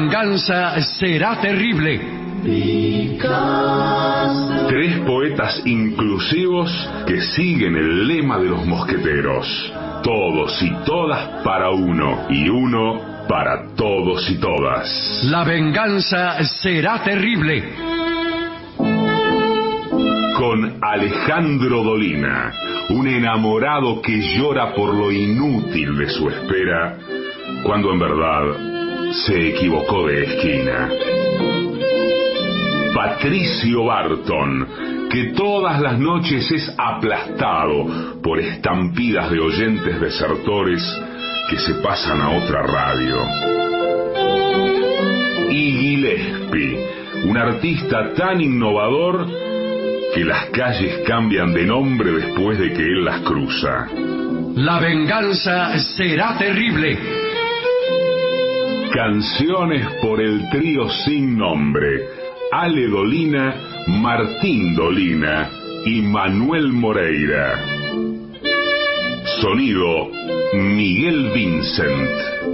venganza será terrible. Tres poetas inclusivos que siguen el lema de los mosqueteros. Todos y todas para uno, y uno para todos y todas. La venganza será terrible. Con Alejandro Dolina, un enamorado que llora por lo inútil de su espera, cuando en verdad se equivocó de esquina. Patricio Barton, que todas las noches es aplastado por estampidas de oyentes desertores que se pasan a otra radio. Y Gillespie, un artista tan innovador que las calles cambian de nombre después de que él las cruza. La venganza será terrible. Canciones por el trío sin nombre: Ale Dolina, Martín Dolina y Manuel Moreira. Sonido: Miguel Vincent.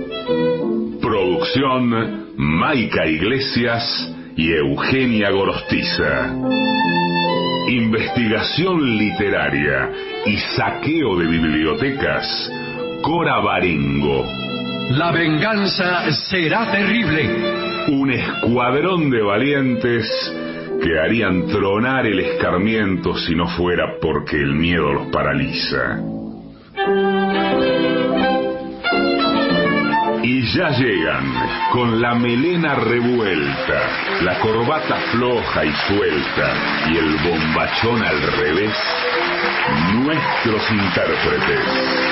Producción: Maica Iglesias y Eugenia Gorostiza. Investigación literaria y saqueo de bibliotecas: Cora Barengo. La venganza será terrible. Un escuadrón de valientes que harían tronar el escarmiento si no fuera porque el miedo los paraliza. Y ya llegan, con la melena revuelta, la corbata floja y suelta y el bombachón al revés, nuestros intérpretes.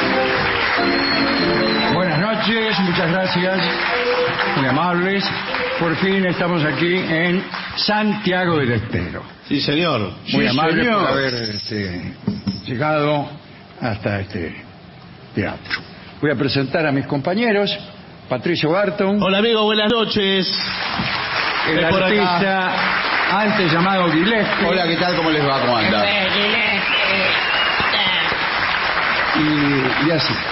Buenas noches, muchas gracias, muy amables. Por fin estamos aquí en Santiago del Estero. Sí, señor. Muy sí, amable señor. por haber llegado hasta este teatro. Voy a presentar a mis compañeros. Patricio Barton. Hola, amigo, buenas noches. El por artista acá. antes llamado Gillespie. Hola, ¿qué tal? ¿Cómo les va? ¿Cómo andan? Y así.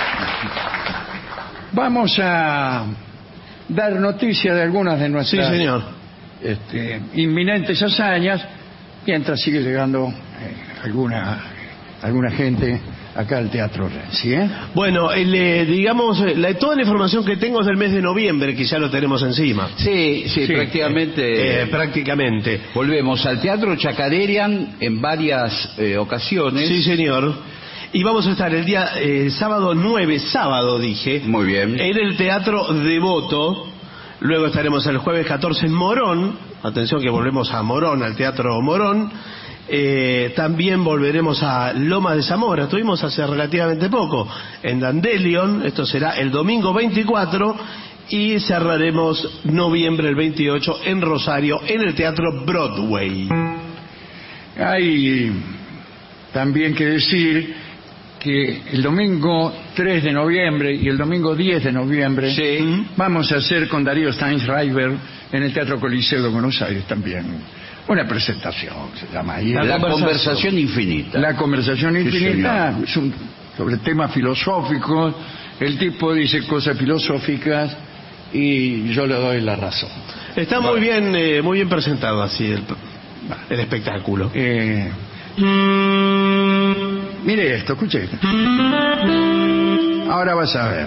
Vamos a dar noticia de algunas de nuestras Sí, señor. Inminentes hazañas, mientras sigue llegando alguna gente acá al Teatro Renzi, ¿eh? Bueno, digamos, toda la información que tengo es del mes de noviembre, que ya lo tenemos encima. Sí, prácticamente. Prácticamente. Volvemos al Teatro Chacarerian en varias ocasiones. Sí, señor. Y vamos a estar el día sábado 9, dije. Muy bien. En el Teatro Devoto. Luego estaremos el jueves 14 en Morón. Atención que volvemos a Morón, al Teatro Morón. También volveremos a Lomas de Zamora. Estuvimos hace relativamente poco en Dandelion. Esto será el domingo 24. Y cerraremos noviembre el 28 en Rosario, en el Teatro Broadway. Hay también que decir que el domingo 3 de noviembre y el domingo 10 de noviembre vamos a hacer con Darío Steinschreiber en el Teatro Coliseo de Buenos Aires también una presentación, se llama ahí. La conversación infinita. La conversación infinita es sobre temas filosóficos. El tipo dice cosas filosóficas y yo le doy la razón. Está muy bien presentado así el espectáculo. Mire esto, escuche esto. Ahora vas a ver.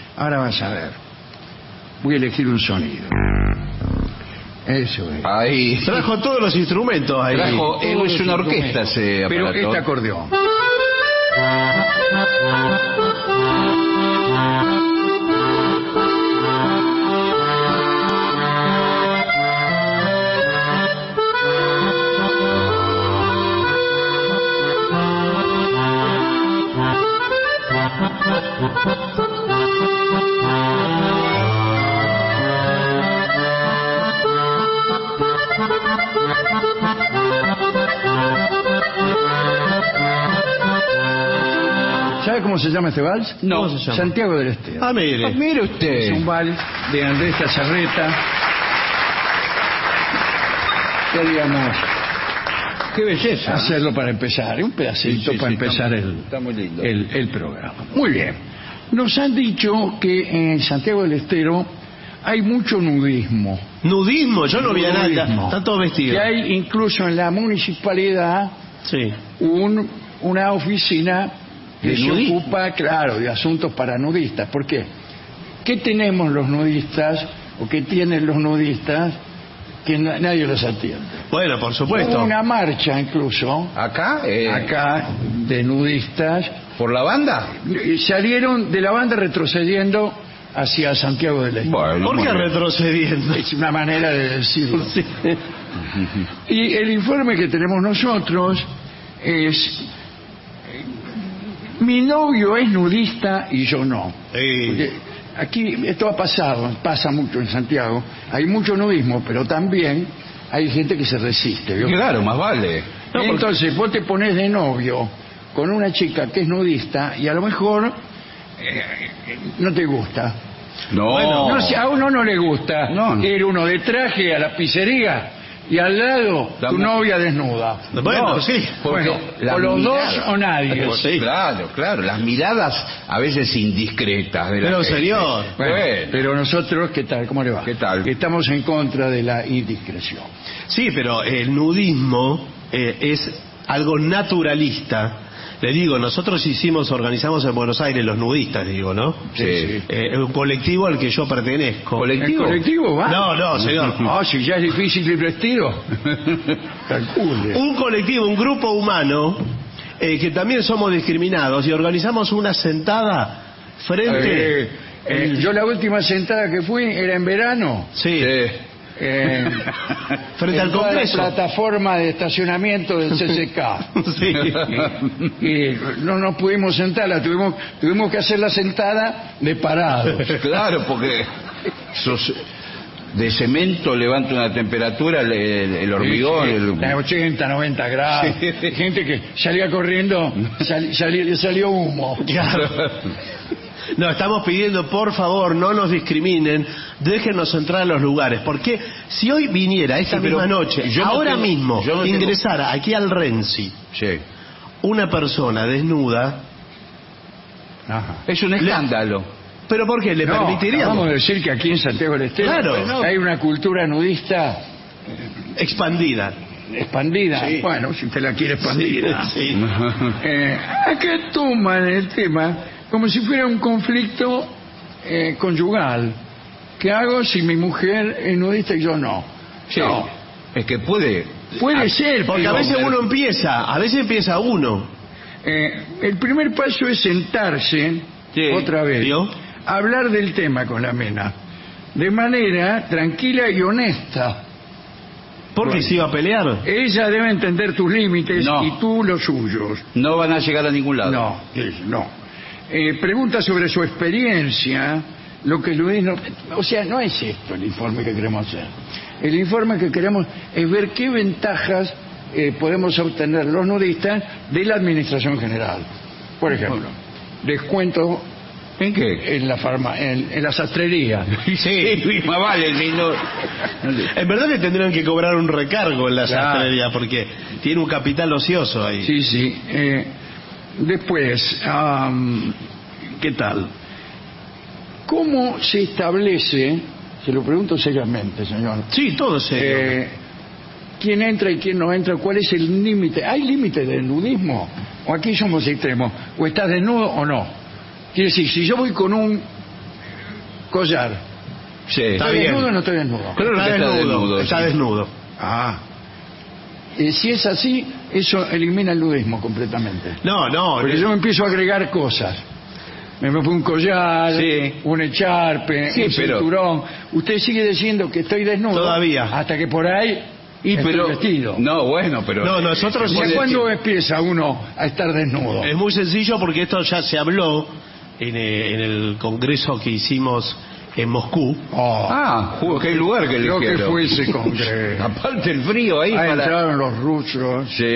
Voy a elegir un sonido. Eso es. Ahí. Trajo todos los instrumentos ahí. Es una orquesta ese pero aparato. este acordeón. ¿Sabe cómo se llama este vals? No. ¿Cómo se llama? Santiago del Estero. Ah, mire. Mire usted. Es un vals de Andrés Cazarreta. Queríamos Qué belleza. hacerlo para empezar, un pedacito para empezar está muy lindo. el programa. Muy bien. Nos han dicho que en Santiago del Estero hay mucho nudismo. Nudismo, yo no vi a nadie, Nudismo. están todos vestidos. Que hay incluso en la municipalidad Sí. una oficina que ¿De se nudismo? ocupa, claro, de asuntos para nudistas. ¿Por qué? ¿Qué tenemos los nudistas o qué tienen los nudistas que nadie los atiende? Bueno, por supuesto. Hubo una marcha incluso Acá, acá de nudistas por la banda. y salieron de la banda retrocediendo hacia Santiago del Estero. Bueno, ¿Por muy qué bien. retrocediendo? Es una manera de decirlo. Sí. Y el informe que tenemos nosotros es: mi novio es nudista y yo no. Porque aquí esto ha pasado, pasa mucho en Santiago. Hay mucho nudismo, pero también hay gente que se resiste. ¿vio? Claro, más vale. No, Entonces vos te pones de novio con una chica que es nudista y a lo mejor no te gusta. No. Bueno, No, si a uno no le gusta No, no. ir uno de traje a la pizzería y al lado La tu mu- novia desnuda. Bueno, No, sí. porque Bueno, las o los miradas- dos o nadie. Sí, claro. Las miradas a veces indiscretas de la Pero, gente. señor. Bueno, Bueno. pero nosotros, ¿qué tal? ¿Cómo le va? ¿Qué tal? Estamos en contra de la indiscreción. Sí, pero el nudismo es algo naturalista. Le digo, nosotros organizamos en Buenos Aires los nudistas, digo, ¿no? Sí. Un colectivo al que yo pertenezco. ¿El colectivo va? No, señor. No, si ya es difícil ir vestido. Calcule. Un colectivo, un grupo humano que también somos discriminados y organizamos una sentada frente... Yo la última sentada que fui era en verano. Sí, frente en al toda Congreso. la plataforma de estacionamiento del CCK. Sí. Y no nos pudimos sentarla, tuvimos que hacer la sentada de parados. Claro, porque de cemento levanta una temperatura el hormigón. De 80, 90 grados. Sí. Gente que salía corriendo, le salió humo. Claro. No, estamos pidiendo, por favor, no nos discriminen, déjenos entrar a los lugares, porque si hoy viniera esta Sí, pero misma noche, yo no ahora tengo- mismo, yo no tengo- ingresara aquí al Renzi Sí. una persona desnuda, Ajá. Es un escándalo. ¿pero por qué? ¿Le No, permitiríamos? vamos a decir que aquí en Santiago del Estero Claro. hay una cultura nudista Expandida. expandida. Sí. Bueno, si usted la quiere expandida. Sí. Acá toman el tema como si fuera un conflicto conyugal. ¿Qué hago si mi mujer es nudista y yo no? Sí. No. Es que puede. Puede ser, Porque a pero, veces empieza uno. el primer paso es sentarse Sí. otra vez, ¿Vio? hablar del tema con la mena, de manera tranquila y honesta. Porque Bueno. se iba a pelear. Ella debe entender tus límites No. y tú los suyos. No van a llegar a ningún lado. No. Pregunta sobre su experiencia, lo que Luis no... O sea, no es esto el informe que queremos hacer. El informe que queremos es ver qué ventajas podemos obtener los nudistas de la administración general. Por ejemplo, descuento ¿En qué? en la sastrería. Sí, más vale, si no. En verdad le tendrían que cobrar un recargo en la Claro. sastrería, porque tiene un capital ocioso ahí. Sí. Después, ¿qué tal? ¿Cómo se establece, se lo pregunto seriamente, señor, Sí, todo serio. quién entra y quién no entra? ¿Cuál es el límite? ¿Hay límite del nudismo? ¿O aquí somos extremos? ¿O estás desnudo o no? Quiere decir, si yo voy con un collar, Sí. ¿estoy bien. desnudo o no estoy desnudo? Claro Está que está desnudo. desnudo, Está sí. desnudo. Ah. Si es así, eso elimina el nudismo completamente. No. Porque yo me empiezo a agregar cosas. Me pongo un collar, Sí. un echarpe, Sí, un pero- cinturón. Usted sigue diciendo que estoy desnudo. Todavía. Hasta que por ahí estoy vestido. No, bueno, pero. No, nosotros ¿Y sí- cuándo empieza uno a estar desnudo? Es muy sencillo porque esto ya se habló en el congreso que hicimos en Moscú. Oh, Ah, qué lugar que creo que eligieron. fue ese congreso. Aparte el frío ahí Ahí para. entraron los rusos. Sí.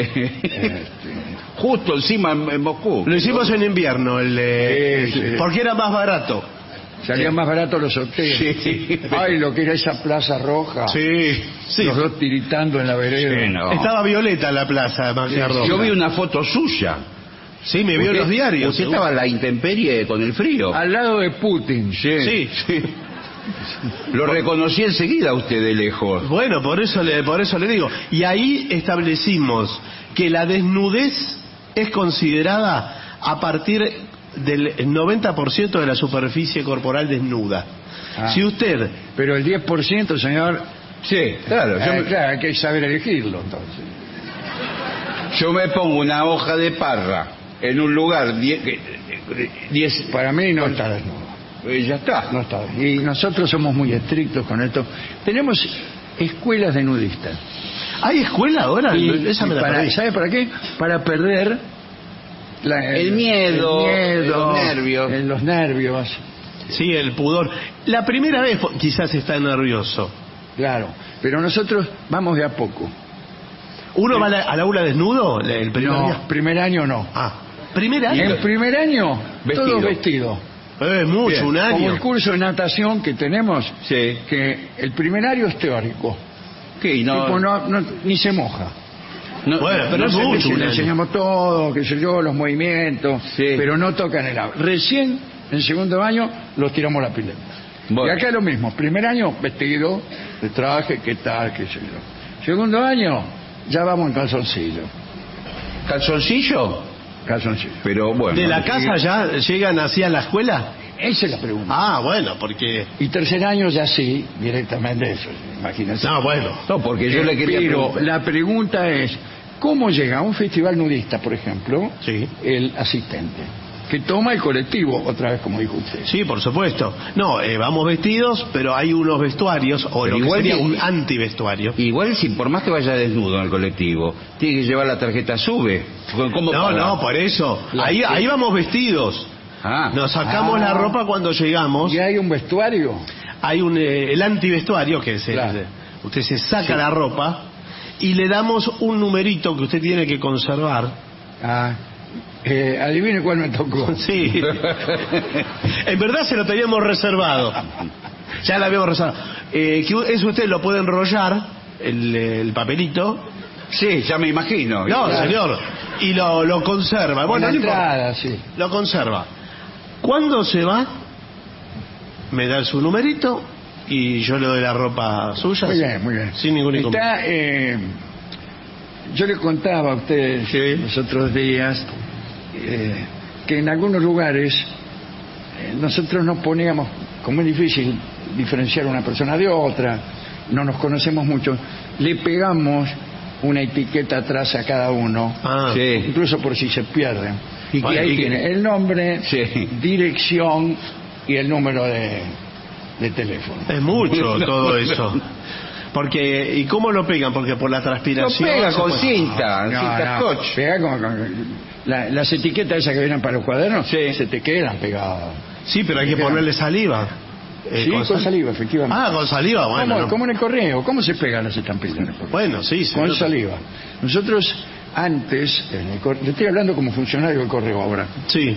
Justo encima en Moscú. Lo hicimos en invierno, Sí. porque era más barato. Salían más baratos los hoteles. Sí. Ay, lo que era esa plaza roja. Sí. Los dos tiritando en la vereda. Sí, no. Estaba violeta la plaza, Magnardo. Yo vi una foto suya. Sí, me vio en los diarios. Usted estaba a la intemperie con el frío. Al lado de Putin. Sí. Lo reconocí enseguida a usted de lejos. Bueno, por eso le digo. Y ahí establecimos que la desnudez es considerada a partir del 90% de la superficie corporal desnuda. Si usted... Pero el 10%, señor... Sí, claro. Claro, hay que saber elegirlo, entonces. Yo me pongo una hoja de parra en un lugar 10... Para mí no está desnudo. Ya está. No está. Y nosotros somos muy estrictos con esto. Tenemos escuelas de nudistas. ¿Hay escuela ahora? Esa me la perdí. ¿Sabe para qué? Para perder el miedo, los nervios. Sí, el pudor. La primera vez quizás está nervioso. Claro, pero nosotros vamos de a poco. ¿Uno va al aula desnudo el primer día? Primer año no. ¿Primer año? En el primer año, todos vestidos. Mucho, Bien. un año. Como el curso de natación que tenemos, sí, que el primer año es teórico. ¿Qué? No, ni se moja. No, bueno, pero es mucho. Le enseñamos todo, qué sé yo, los movimientos, sí, pero no tocan el agua. Recién, en segundo año, los tiramos a la pileta. Bueno. Y acá lo mismo, primer año, vestido, de traje, qué tal, qué sé yo. Segundo año, ya vamos en calzoncillo. ¿Calzoncillo? Calzoncillo. Pero bueno. ¿De la casa ya llegan así a la escuela? Esa es la pregunta. Bueno, porque... Y tercer año ya sí, directamente eso, imagínense. Bueno. No, porque yo le quería Pero preguntar. la pregunta es, ¿cómo llega a un festival nudista, por ejemplo, sí, el asistente? Que toma el colectivo, otra vez como dijo usted. Sí, por supuesto. No, vamos vestidos, pero hay unos vestuarios, o pero lo que sería un antivestuario. Igual si por más que vaya desnudo en el colectivo, tiene que llevar la tarjeta SUBE. ¿Cómo no, por eso. Ahí vamos vestidos. Nos sacamos la ropa cuando llegamos. ¿Y hay un vestuario? Hay el antivestuario, que es claro. Usted se saca la ropa y le damos un numerito que usted tiene que conservar. Adivine cuál me tocó. Sí. En verdad se lo teníamos reservado. Ya lo habíamos reservado. Eso usted lo puede enrollar, el papelito. Sí, ya me imagino. No, señor. Y lo conserva. Bueno, entrada, sí. Lo conserva. Cuando se va, me da su numerito y yo le doy la ropa suya. Muy bien, muy bien. Sin ningún inconveniente. Yo le contaba a ustedes los otros días que en algunos lugares nosotros nos poníamos, como es difícil diferenciar una persona de otra, no nos conocemos mucho, le pegamos una etiqueta atrás a cada uno, incluso por si se pierden. Y ahí tiene el nombre, dirección y el número de teléfono. Es mucho todo eso. Porque, ¿y cómo lo pegan? Porque por la transpiración... Lo pega con cinta scotch. Pega con las etiquetas esas que vienen para los cuadernos, se te quedan pegadas. Sí, pero hay que ponerle saliva. Sí, con saliva, efectivamente. Con saliva, bueno. ¿Cómo en el correo? ¿Cómo se pegan las estampillas? Bueno, sí. Con saliva. Nosotros, antes, le estoy hablando como funcionario del correo ahora. Sí.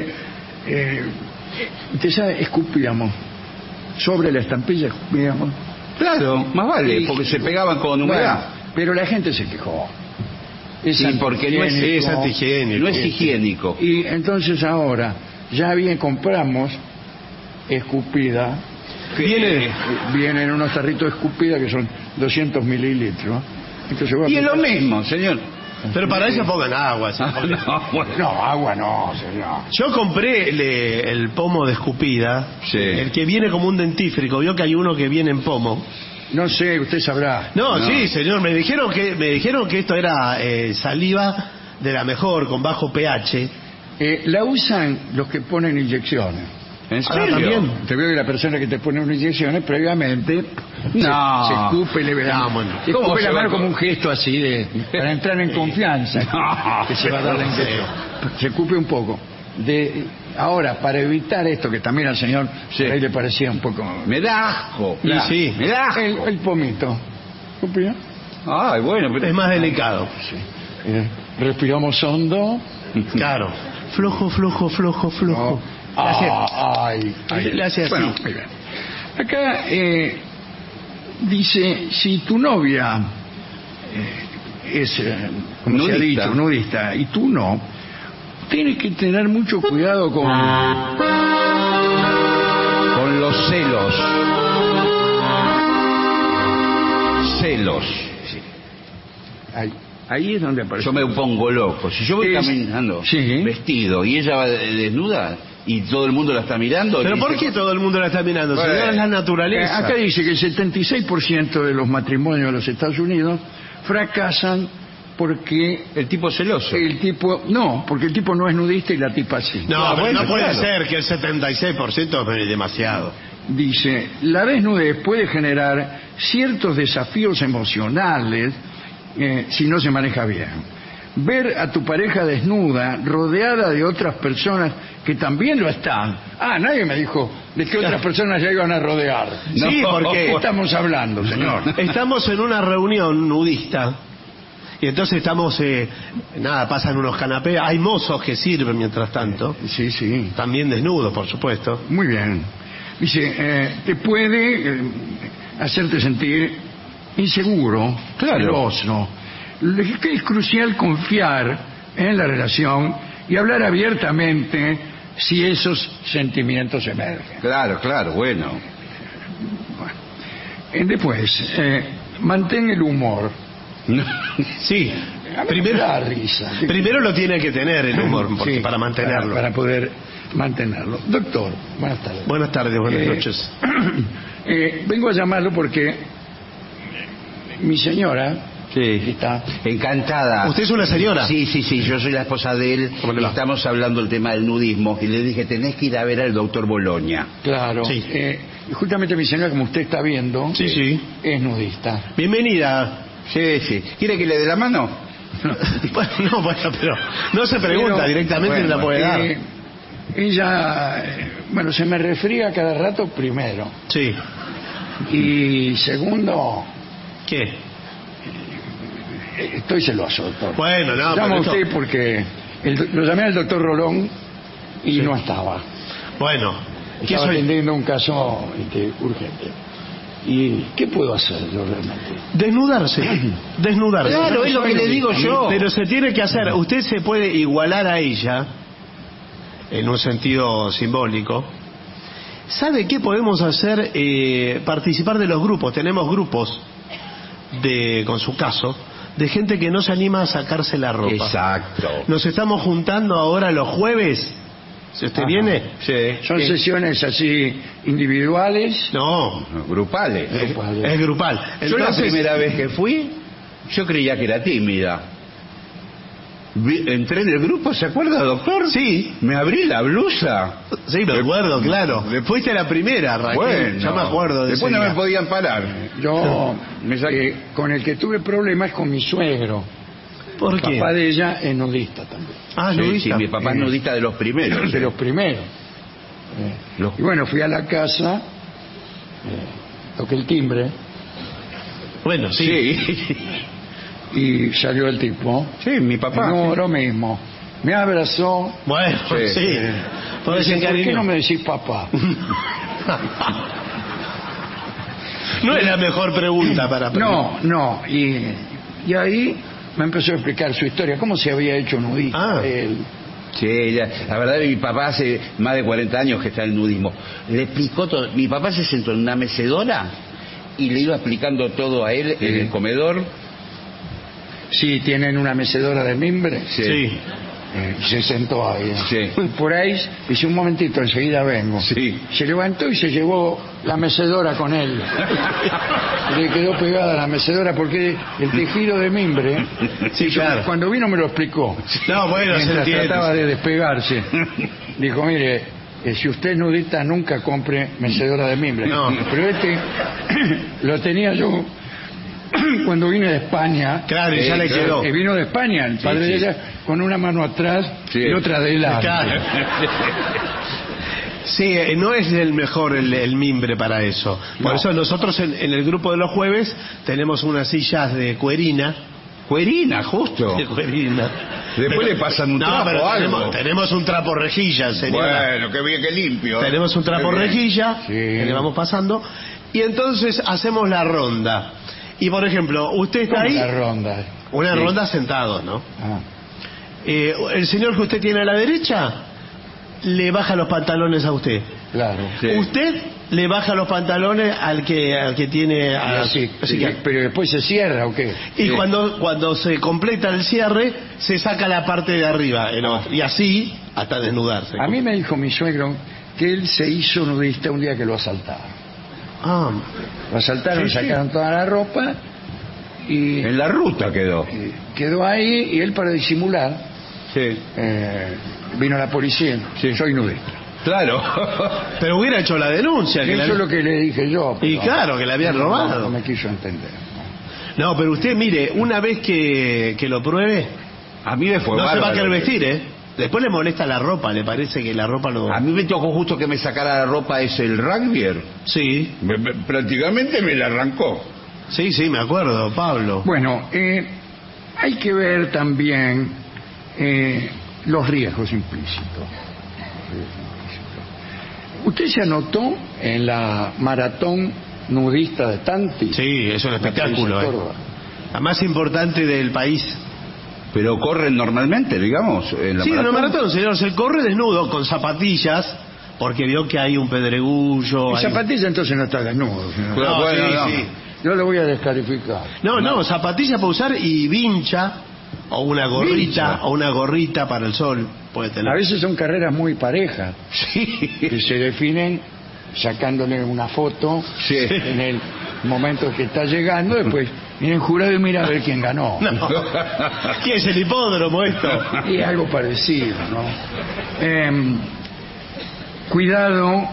Usted sabe, escupíamos. Sobre la estampilla escupíamos. Claro, más vale, porque se pegaban con humedad. Pero la gente se quejó. Porque no es antihigiénico. No es higiénico. Y entonces ahora, ya bien compramos escupida. Vienen unos tarritos de escupida que son 200 mililitros. Y es lo mismo, señor. Pero para eso pongan agua. Agua no, señor. Yo compré el pomo de escupida, el que viene como un dentífrico. Vio que hay uno que viene en pomo. No sé, usted sabrá. No, sí, señor. Me dijeron que esto era saliva de la mejor, con bajo pH. La usan los que ponen inyecciones. ¿En serio? También. Te veo que la persona que te pone unas inyecciones previamente se escupe, le se escupe la mano como un gesto así para entrar en confianza. Que se va a dar la inyección. Se escupe un poco. Ahora, para evitar esto, que también al señor ahí le parecía un poco... Me da asco. Me da asco. El pomito. ¿Escupía? Ay, bueno, pero es más delicado. Respiramos hondo. Claro. Flojo. No. Le hace así. Bueno, acá dice, si tu novia es, como se ha dicho, nudista, y tú no, tienes que tener mucho cuidado con Los celos. Celos. Ahí es donde aparece. Yo me pongo loco. Si yo voy caminando vestido y ella va desnuda y todo el mundo la está mirando. ¿Pero por qué todo el mundo la está mirando? Si no es la naturaleza. Acá dice que el 76% de los matrimonios de los Estados Unidos fracasan porque el tipo es celoso. porque el tipo no es nudista y la tipa sí. No, no puede ser que el 76% es demasiado. Dice, la desnudez puede generar ciertos desafíos emocionales si no se maneja bien. Ver a tu pareja desnuda, rodeada de otras personas que también lo están. Nadie me dijo de qué otras personas ya iban a rodear. Sí, porque ¿qué estamos hablando, señor? Estamos en una reunión nudista y entonces estamos, pasan unos canapés, hay mozos que sirven mientras tanto. Sí. También desnudos, por supuesto. Muy bien. Dice, te puede hacerte sentir inseguro, celoso. Que es crucial confiar en la relación y hablar abiertamente si esos sentimientos emergen. Claro, bueno. Después, mantén el humor. Sí. Primero la risa. Primero lo tiene que tener el humor para mantenerlo. Para poder mantenerlo. Doctor, buenas tardes. Buenas tardes, buenas noches. Vengo a llamarlo porque mi señora... Sí, está encantada. ¿Usted es una señora? Sí, yo soy la esposa de él. Y estamos hablando del tema del nudismo. Y le dije, tenés que ir a ver al doctor Boloña. Claro. Sí. Y justamente mi señora, como usted está viendo, es nudista. Bienvenida. Sí. ¿Quiere que le dé la mano? Bueno, pero no se pregunta directamente, la puede dar. Ella, se me resfría cada rato, primero. Sí. Y segundo... ¿Qué? Estoy celoso, doctor. Bueno, no, llamo a usted porque lo llamé al doctor Rolón y no estaba. Bueno, estaba atendiendo un caso urgente. ¿Y qué puedo hacer yo realmente? Desnudarse. Claro, es lo que le digo yo. Pero se tiene que hacer. Usted se puede igualar a ella en un sentido simbólico. ¿Sabe qué podemos hacer? Participar de los grupos. Tenemos grupos con su caso, de gente que no se anima a sacarse la ropa. Exacto. Nos estamos juntando ahora los jueves. Si usted viene. Sí. ¿Son sesiones así individuales? No, grupales. Es grupal. Entonces, yo la primera vez que fui, yo creía que era tímida. Entré en el grupo, ¿se acuerda, doctor? Sí. Me abrí la blusa. Sí, me acuerdo, claro. Fuiste la primera, Raquel. Bueno, ya me acuerdo de después no me podían parar. Yo con el que tuve problemas con mi suegro. ¿Por qué? El papá de ella es nudista también. Nudista. Sí, mi papá es nudista de los primeros. De los primeros. Y bueno, fui a la casa, toqué el timbre. Bueno, sí. Y salió el tipo. Sí, mi papá. No, lo mismo. Me abrazó. Bueno, sí. ¿Por qué no me decís papá? No es la mejor pregunta para preguntar. No. Y ahí me empezó a explicar su historia. ¿Cómo se había hecho nudista él? Sí, la verdad mi papá hace más de 40 años que está en el nudismo. Le explicó todo. Mi papá se sentó en una mecedora y le iba explicando todo a él en el comedor. Sí, tienen una mecedora de mimbre. Sí. Se sentó ahí. Sí. Por ahí dice, un momentito, enseguida vengo. Sí. Se levantó y se llevó la mecedora con él. Le quedó pegada la mecedora porque el tejido de mimbre. Sí, claro. Cuando vino me lo explicó. No, bueno, mientras se trataba de despegarse. Dijo, mire, si usted es nudista nunca compre mecedora de mimbre. No. Pero lo tenía yo cuando vine de España. Claro, y ya le quedó. Vino de España, el padre de ella, con una mano atrás y otra delante. Claro. Sí, no es el mejor el mimbre para eso. Por eso nosotros en el grupo de los jueves tenemos unas sillas de cuerina. Cuerina, justo. De cuerina. Después le pasan un trapo o algo. Tenemos un trapo rejilla, señora. Bueno, que bien, que limpio. Tenemos un trapo rejilla que le vamos pasando. Y entonces hacemos la ronda. Y por ejemplo, usted está ahí. Una ronda. Una ronda sentados, ¿no? El señor que usted tiene a la derecha le baja los pantalones a usted. Claro. Sí. Usted le baja los pantalones al que tiene... Sí, así que- pero después se cierra ¿o qué? y Sí. cuando se completa el cierre, se saca la parte de arriba, el otro, y así hasta desnudarse. A mí me dijo mi suegro que él se hizo nudista un día que lo asaltaron. Ah, Lo asaltaron, Sí, sí. sacaron toda la ropa y En la ruta quedó. quedó ahí, y él, para disimular, Sí. vino la policía. Sí. Soy nudista. Claro. pero hubiera hecho la denuncia. Que Eso la- es lo que le dije yo. Y pero claro, que le habían robado. No me quiso entender. No, pero usted, mire, una vez que lo pruebe, A mí me fue no se va a bárbaro. querer vestir, ¿eh? Después le molesta la ropa, le parece que la ropa lo... A mí me tocó justo que me sacara la ropa ese el rugbyer. Sí, Prácticamente me la arrancó. sí, me acuerdo, Pablo. Bueno, hay que ver también los riesgos implícitos. ¿Usted se anotó en la maratón nudista de Tanti? Sí, es un La espectáculo, provincia de Córdoba. La más importante del país. Pero corren normalmente, digamos. En la Sí, maratón. una maratón, señor, se corre desnudo con zapatillas, porque vio que hay un pedregullo. Y hay- zapatilla entonces no está desnudo. señor. Pero No, bueno, sí, no. sí. Yo le voy a descalificar. No, zapatilla para usar y vincha, o una gorrita, Vincha. o una gorrita para el sol, puede tener. A veces son carreras muy parejas, Sí. que se definen sacándole una foto Sí. en el momento que está llegando, después vienen jurado y mira a ver quién ganó. No. ¿Qué es el hipódromo esto? Y algo parecido, ¿no? Cuidado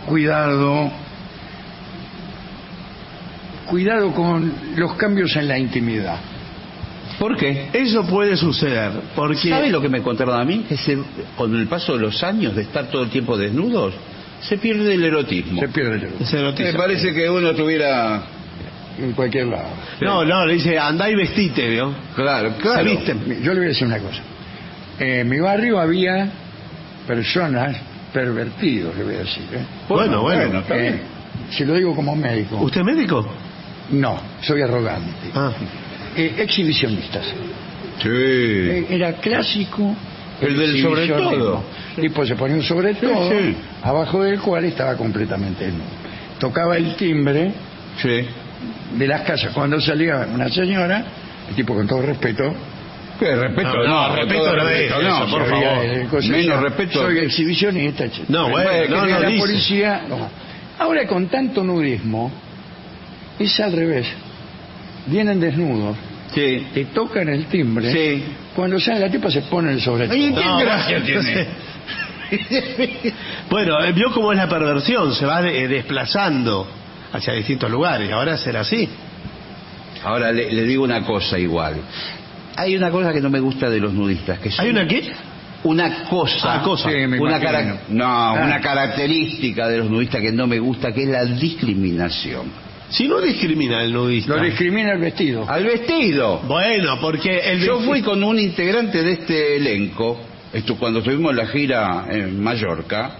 con los cambios en la intimidad. ¿Por qué? Eso puede suceder, porque... ¿Sabe lo que me contaron a mí? Que con el paso de los años de estar todo el tiempo desnudos, se pierde el erotismo. Se pierde el erotismo. Se Me noticia. parece que uno tuviera... En cualquier lado. No, le dice, andá y vestite, ¿vio? Claro, claro. Se viste. Yo le voy a decir una cosa. En mi barrio había personas pervertidos, le voy a decir. Bueno. está bien. Si lo digo como médico. ¿Usted es médico? No, soy arrogante. Ah. Exhibicionistas. Sí. Era clásico. El del sobre exhibicionismo. todo. El tipo se ponía un sobre todo, sí. abajo del cual estaba completamente desnudo. Tocaba el timbre Sí. de las casas. Cuando salía una señora, el tipo, con todo respeto, ¿Qué respeto? No, respeto todo no es respeto, eso, no, por por favor. favor. Menos respeto. Soy exhibicionista, etc. No, bueno, no, la dice. policía. No. Ahora, con tanto nudismo, es al revés. Vienen desnudos, Sí. te tocan el timbre. Sí. Cuando sale la tipa se pone el sobre todo. Oye, ¿qué No, gracia bueno, tiene? Bueno, vio cómo es la perversión, se va desplazando hacia distintos lugares, ahora será así. Ahora le digo una cosa igual. Hay una cosa que no me gusta de los nudistas. Que son ¿Hay una qué? Una cosa. cosa. Sí, me una imagino. una característica de los nudistas que no me gusta, que es la discriminación. Si no discrimina el nudista. Lo discrimina el vestido. Al vestido. Bueno, porque el Yo vesti- fui con un integrante de este elenco, cuando tuvimos la gira en Mallorca,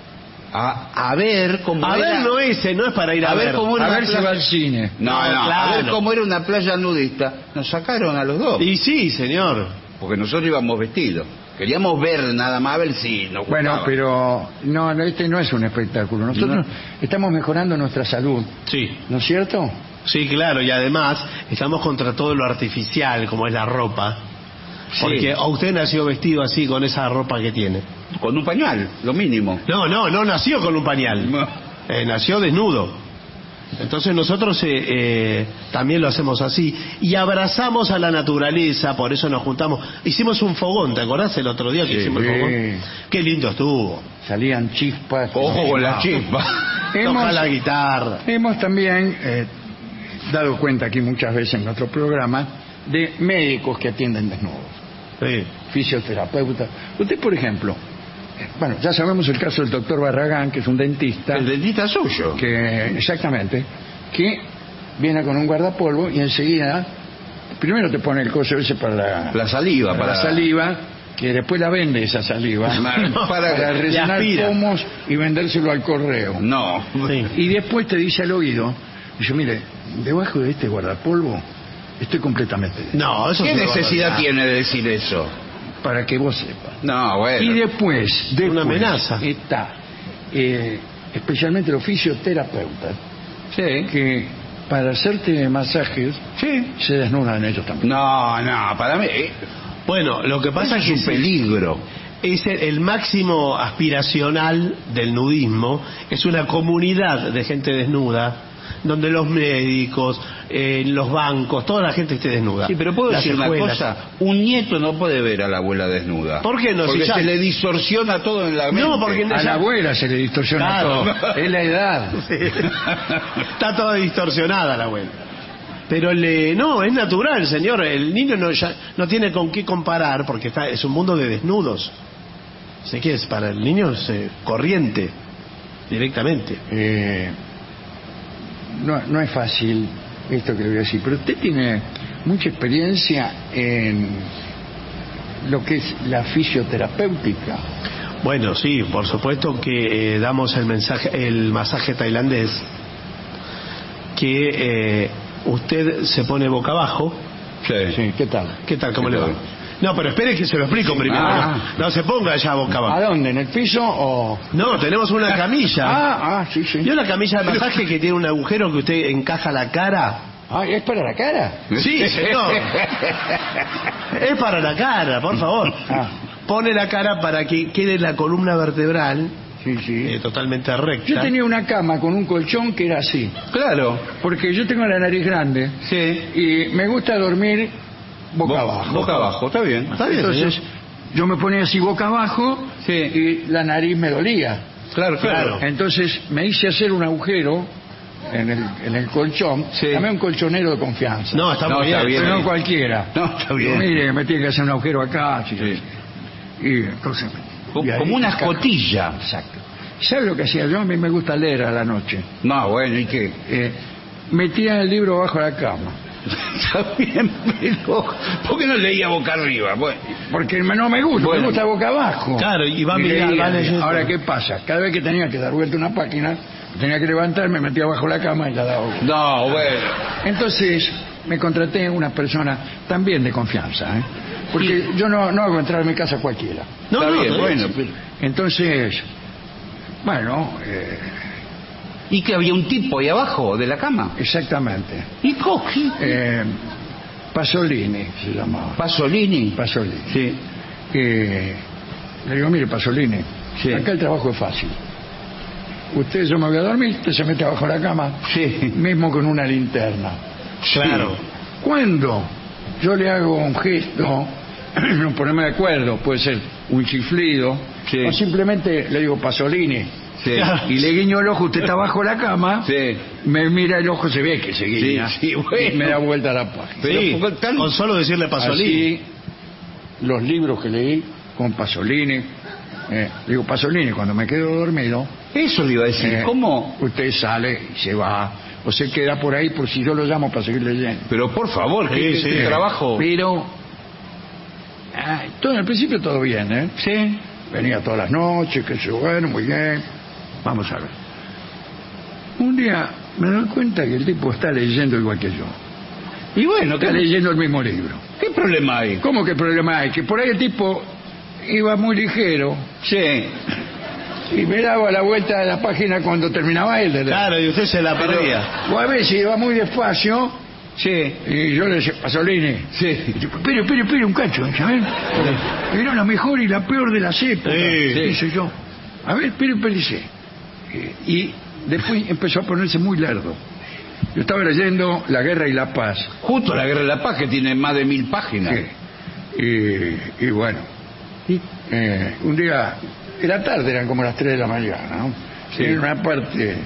a ver cómo A era... ver, no es para ir a, A ver cómo era A una ver si playa- va al cine. No, a claro. ver cómo era una playa nudista. Nos sacaron a los dos, Y sí, señor. porque nosotros íbamos vestidos. Queríamos ver nada más, a ver si nos Bueno, gustaba. pero no, este no es un espectáculo. Nosotros estamos mejorando nuestra salud, Sí. ¿no es cierto? Sí, claro, y además estamos contra todo lo artificial, como es la ropa. Porque a usted nació vestido así, con esa ropa que tiene. Con un pañal, lo mínimo. No nació con un pañal. Nació desnudo. Entonces nosotros también lo hacemos así. Y abrazamos a la naturaleza, por eso nos juntamos. Hicimos un fogón, ¿te acordás el otro día que Sí. hicimos el fogón? Sí. Qué lindo estuvo. Salían chispas. Ojo con la chispa. Toca la guitarra. Hemos también dado cuenta aquí muchas veces en nuestro programa de médicos que atienden desnudos, Sí. fisioterapeutas. Usted, por ejemplo, bueno, ya sabemos el caso del doctor Barragán, que es un dentista, El dentista suyo. exactamente, que viene con un guardapolvo y enseguida, primero te pone el coso ese para La saliva, para la saliva, que después la vende esa saliva, para le rellenar aspira. pomos y vendérselo al correo. No. Sí. Y después te dice al oído, dice, mire, debajo de este guardapolvo estoy completamente desnudo", No, eso ¿Qué es una necesidad barbaridad. tiene de decir eso? para que vos sepas. No, bueno. Y después Una amenaza. está especialmente los fisioterapeutas, Sí. que para hacerte masajes se desnudan ellos también. No, para mí... Bueno, lo que pasa eso es es un peligro. es el máximo aspiracional del nudismo, es una comunidad de gente desnuda, donde los médicos, los bancos, toda la gente esté desnuda. Sí, pero puedo Las decir una escuelas. cosa, un nieto no puede ver a la abuela desnuda. ¿Por qué no? Porque Si ya- se le distorsiona todo en la mente. No, porque A la abuela se le distorsiona Claro. todo. Es la edad. Sí. Está toda distorsionada la abuela. Pero no, es natural, señor. El niño no tiene con qué comparar porque es un mundo de desnudos. Sé que es para el niño es corriente directamente. No es fácil esto que le voy a decir, pero usted tiene mucha experiencia en lo que es la fisioterapéutica. Bueno, sí, por supuesto que damos el masaje tailandés, que usted se pone boca abajo. Sí, ¿qué tal? ¿Qué tal? ¿Cómo le va? No, pero espere que se lo explico primero. No se ponga allá boca ¿A abajo. dónde? ¿En el piso o...? No, tenemos una camilla. Sí. ¿Y una camilla de masaje que tiene un agujero que usted encaja la cara? ¿Es para la cara? Sí, señor. Es para la cara, por favor. Pone la cara para que quede la columna vertebral Sí. totalmente recta. Yo tenía una cama con un colchón que era así. Claro. Porque yo tengo la nariz grande. Sí. Y me gusta dormir boca abajo. Boca abajo, está bien. Está bien, Entonces, señor. yo me ponía así boca abajo y la nariz me dolía. Claro. Entonces me hice hacer un agujero en el colchón. Sí. Dame un colchonero de confianza. No, está muy bien. Pero no cualquiera. No, está bien. Mire, me tiene que hacer un agujero acá. Sí. Y entonces... y ahí Como una acá. escotilla. Exacto. ¿Sabe lo que hacía yo? A mí me gusta leer a la noche. No, bueno, ¿y qué? Metía el libro bajo la cama. Está bien, pero ¿por qué no leía boca arriba? Bueno, Porque no me gusta, Bueno. me gusta boca abajo. Claro, y va a mirar, leía. va leyendo. Ahora, ¿qué pasa? Cada vez que tenía que dar vuelta una página, tenía que levantarme, me metía bajo la cama y la daba vuelta. no, bueno. Entonces, me contraté una persona también de confianza, porque yo no hago entrar a mi casa cualquiera. No, Está no, bien, está bueno. bien. Entonces, bueno, ¿Y que había un tipo ahí abajo de la cama? exactamente. ¿Y coquí? Pasolini se llamaba. Pasolini. Pasolini. Sí. Le digo, mire, Pasolini, Sí. acá el trabajo es fácil. Yo me voy a dormir, usted se mete abajo de la cama, Sí. mismo con una linterna. Claro. Cuando yo le hago un gesto, no ponerme de acuerdo, puede ser un chiflido, Sí. o simplemente le digo, Pasolini, Sí. y le guiño el ojo, usted está bajo la cama, Sí. me mira el ojo, se ve que se guiña, Sí, bueno. y me da vuelta a la página. Pero Sí, ¿por qué tan- con solo decirle Pasolini. Así, los libros que leí con Pasolini, digo, Pasolini, cuando me quedo dormido, Eso le iba a decir. ¿Cómo? usted sale y se va, o se queda por ahí por si yo lo llamo para seguir leyendo. Pero por favor, ¿qué Sí, trabajo? Pero, todo en el principio todo bien, ¿eh? Sí. Venía todas las noches, que yo, bueno, muy bien, vamos a ver. Un día me doy cuenta que el tipo está leyendo igual que yo. Y bueno, Está leyendo el mismo libro. ¿qué problema hay? ¿Cómo que problema hay? Que por ahí el tipo iba muy ligero Sí. y me daba la vuelta de la página cuando terminaba él de leer. Claro, y usted se la Pero- perdía. O a veces iba muy despacio Sí. y yo le decía, Pasolini, Sí. espere un cacho, ¿sabes? Era la mejor y la peor de las épocas, Sí. dice yo. A ver, dice. Y después empezó a ponerse muy lerdo. Yo estaba leyendo La Guerra y la Paz. Justo la Guerra de la Paz, que tiene más de 1000 páginas. Y bueno, un día, era tarde, eran como las 3 de la mañana, ¿no? Sí. En una parte,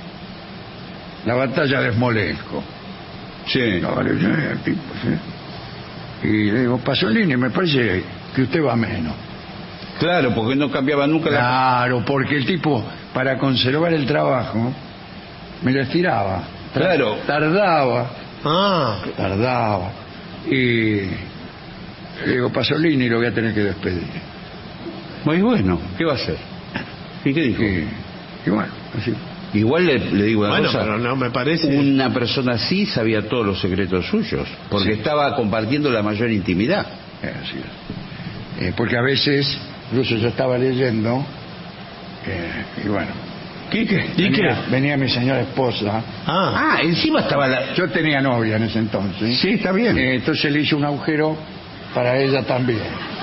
la batalla de Smolensk. Sí. Estaba leyendo el tipo, ¿sí? Y le digo, Pasolini, me parece que usted va menos. Claro, porque no cambiaba nunca la... Claro, porque el tipo, para conservar el trabajo, me lo estiraba. Claro. Tardaba. Ah, Y le digo, Pasolini, lo voy a tener que despedir. Muy bueno, ¿qué va a hacer? ¿Y qué dijo? Y bueno, así. Igual le digo una bueno, cosa. pero no me parece. Una persona así sabía todos los secretos suyos, porque Sí. estaba compartiendo la mayor intimidad. Así es. Porque a veces, incluso yo estaba leyendo, y bueno, Venía mi señora esposa. Encima estaba la... Yo tenía novia en ese entonces. Sí, está bien. Entonces le hice un agujero para ella también.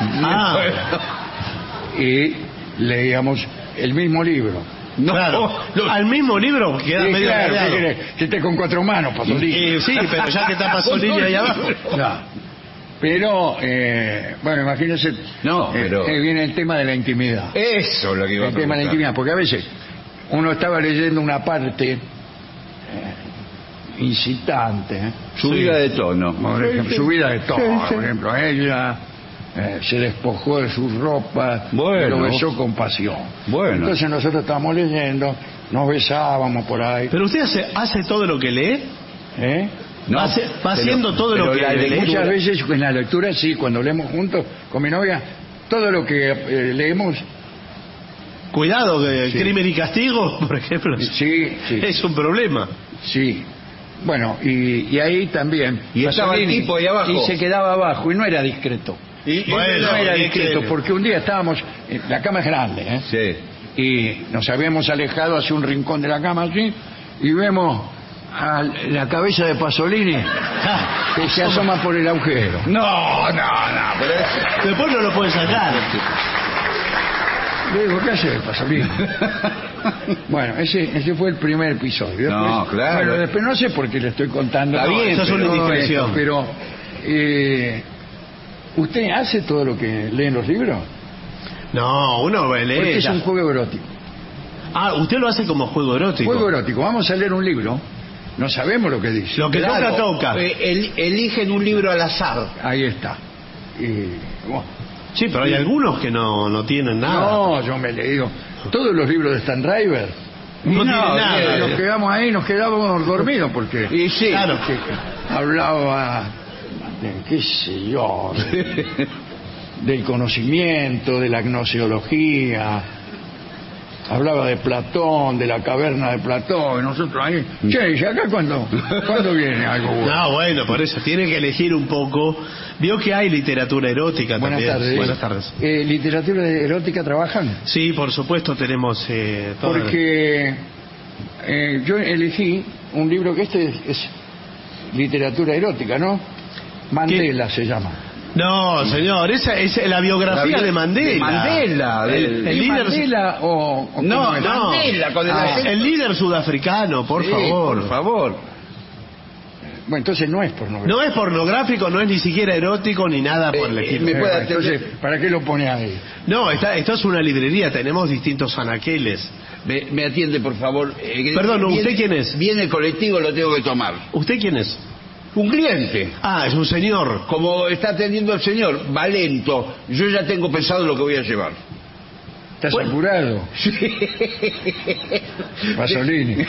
Y leíamos el mismo libro. Claro. ¿Al mismo libro? Queda medio claro, que esté con 4 manos, Pasolini. Sí, pero ya que está Pasolini ahí abajo. Pero, bueno, imagínense, pero... viene el tema de la intimidad. Eso es lo que iba a El tema de la intimidad, porque a veces uno estaba leyendo una parte incitante. Subida de tono. Por ejemplo, subida de tono, por ejemplo, ella se despojó de sus ropas, lo besó con pasión. Entonces nosotros estábamos leyendo, nos besábamos por ahí. ¿Pero usted hace todo lo que lee? No, va haciendo todo lo que lee. Muchas veces en la lectura, sí, cuando leemos juntos con mi novia, todo lo que leemos... Cuidado, Crimen y Castigo, por ejemplo. Sí. Es un problema. Sí. Bueno, y ahí también. Y estaba el tipo ahí abajo. Y se quedaba abajo, y no era discreto. No era discreto, porque un día estábamos... La cama es grande, Sí. Y nos habíamos alejado hacia un rincón de la cama, así, y vemos a la cabeza de Pasolini que se asoma por el agujero. No, pero después no lo puede sacar. Le digo, ¿qué hace Pasolini? Bueno, ese fue el primer episodio. No, claro. Bueno, después no sé por qué le estoy contando. Está bien, eso es una indiscreción. Pero, ¿usted hace todo lo que lee en los libros? No, uno lee. Porque es un juego erótico. Usted lo hace como juego erótico. Juego erótico. Vamos a leer un libro. No sabemos lo que dice. Lo que toca. Eligen un libro al azar. Ahí está. Bueno. Sí, pero hay algunos que no tienen nada. No, yo me he leído todos los libros de Stan Driver. No tiene nada. Nos quedamos ahí, nos quedábamos dormidos porque... Y sí. Claro, que hablaba de, qué sé yo, del conocimiento, de la gnoseología. Hablaba de Platón, de la caverna de Platón, y nosotros ahí... Che, ¿y acá cuándo viene algo bueno? No, bueno, por eso tiene que elegir un poco. Vio que hay literatura erótica también. Buenas tardes. ¿Literatura erótica trabajan? Sí, por supuesto tenemos... Porque yo elegí un libro que es literatura erótica, ¿no? Mandela se llama. No, señor, esa es la biografía de Mandela. El líder Mandela no, Mandela con el líder sudafricano, por favor. Bueno, entonces no es pornográfico. No es pornográfico, no es ni siquiera erótico ni nada por el estilo. Entonces, ¿para qué lo pone ahí? No, esto es una librería, tenemos distintos anaqueles. Me atiende, por favor. Perdón, ¿usted quién es? Viene el colectivo, lo tengo que tomar. ¿Usted quién es? Un cliente. Es un señor. Como está atendiendo el señor, va lento. Yo ya tengo pensado lo que voy a llevar. ¿Estás apurado? Sí. Pasolini.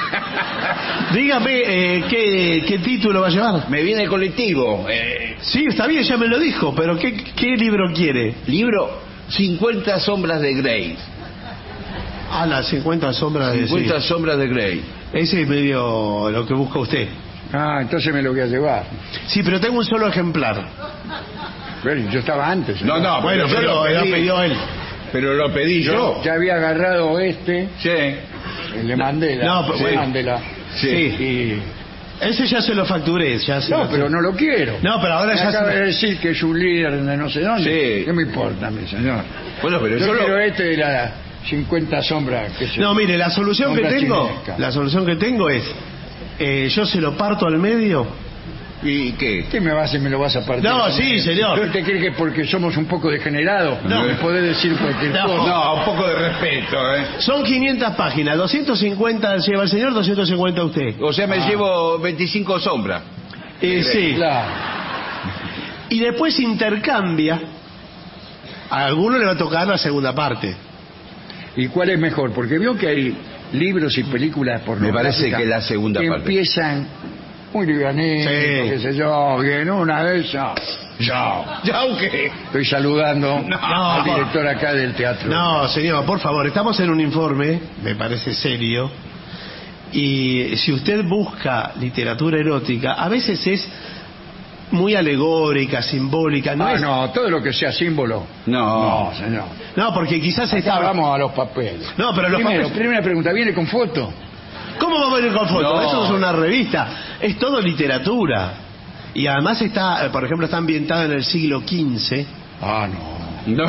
Dígame, ¿qué título va a llevar? Me viene el colectivo. Sí, está bien, ya me lo dijo, pero ¿qué libro quiere? Libro 50 sombras de Grey. Las 50 sombras de... 50 sombras de Grey. Ese es medio lo que busca usted. Entonces me lo voy a llevar. Sí, pero tengo un solo ejemplar. Bueno, yo estaba antes. No, bueno, pero lo pidió él. Pero lo pedí yo. Ya había agarrado Sí. El de Mandela. Mandela. Sí. Y... Ese ya se lo facturé. Pero no lo quiero. No, pero ahora ya acaba de decir que es un líder de no sé dónde. Sí. ¿Qué me importa, mi señor? Bueno, pero yo quiero de las 50 sombras. Mire, la solución que tengo es... yo se lo parto al medio. ¿Y qué? ¿Qué me lo vas a partir? No, sí, señor. ¿Usted cree que porque somos un poco degenerados me podés decir cualquier cosa? No, un poco de respeto, Son 500 páginas, 250 lleva el señor, 250 usted. O sea, me llevo 25 sombras. Sí. Claro. Y después intercambia. A alguno le va a tocar la segunda parte. ¿Y cuál es mejor? Porque veo que hay libros y películas pornográficas. Me parece que la segunda parte. Empiezan muy livianitos, qué sé yo, bien, una de esas. ¿Ya qué? Estoy saludando al director acá del teatro. No, señor, por favor, estamos en un informe, me parece serio, y si usted busca literatura erótica, a veces es muy alegórica, simbólica. No, todo lo que sea símbolo. No. No, señor. No, porque quizás está... Vamos a los papeles. No, pero los papeles... Primera pregunta, ¿viene con foto? ¿Cómo va a venir con fotos? No. Eso es una revista. Es todo literatura. Y además está, por ejemplo, está ambientada en el siglo XV. Ah, no.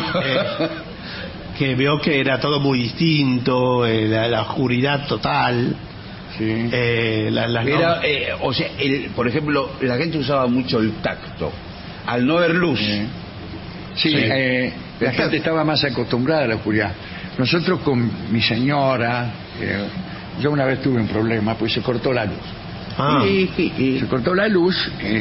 Que veo que era todo muy distinto, la oscuridad total. Sí. Era, o sea, por ejemplo, la gente usaba mucho el tacto. Al no haber luz. Sí, la gente estaba más acostumbrada a la oscuridad. Nosotros con mi señora, yo una vez tuve un problema, pues se cortó la luz. Se cortó la luz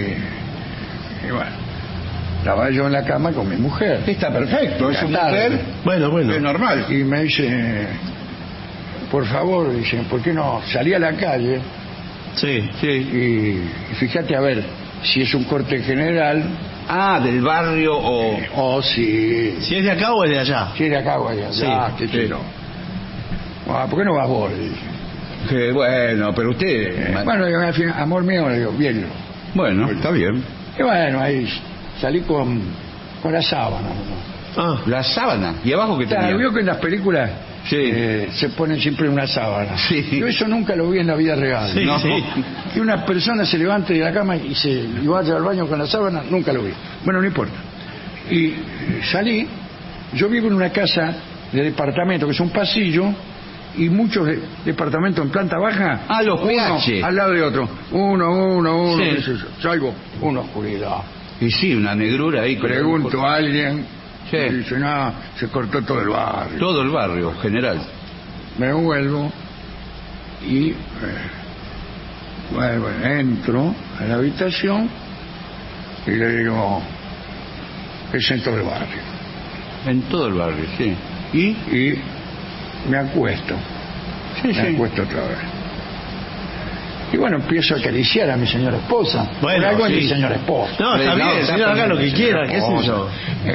y bueno, estaba yo en la cama con mi mujer. Está perfecto, es una mujer. Bueno. Es normal. Y me dice, por favor, dice, ¿por qué no salí a la calle? Sí. Y fíjate a ver si es un corte general. Del barrio o... si ¿Si es de acá o es de allá? Si es de acá o allá. Sí. ¿Qué quiero? ¿Por qué no vas vos? Que, bueno, pero usted... Bueno, yo, al fin, amor mío, le digo, bien. Bueno, está bien. Y bueno, ahí salí con la sábana. La sábana. ¿Y abajo qué tenía? Vio que en las películas se ponen siempre una sábana. Sí. Yo eso nunca lo vi en la vida real. Sí, ¿no? sí. Que una persona se levante de la cama y vaya al baño con la sábana, nunca lo vi. Bueno, no importa. Y salí, yo vivo en una casa de departamento, que es un pasillo, y muchos departamentos en planta baja. Los PH. Al lado de otro. Uno. Sí. Salgo, una oscuridad. Y sí, una negrura ahí. Pregunto a alguien. Sí. Y dice, no, se cortó todo el barrio. Todo el barrio, general. Me vuelvo y bueno, entro a la habitación y le digo, es en todo el barrio. En todo el barrio, sí. Y me acuesto. Me acuesto otra vez. Y bueno, empiezo a acariciar a mi señora esposa. Bueno, por algo es sí. mi señora esposa. No, está bien, señor, haga lo que quiera, qué sé yo.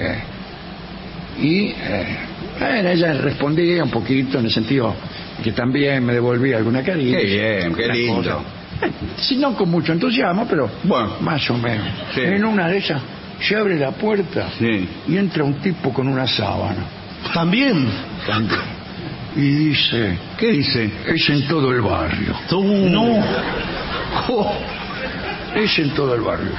Ella respondía un poquito en el sentido que también me devolvía alguna caricia. Qué bien, qué lindo. Si no con mucho entusiasmo, pero bueno, más o menos. Sí. En una de esas se abre la puerta y entra un tipo con una sábana. ¿También? Y dice... ¿Qué dice? Es en todo el barrio. No. Es en todo el barrio.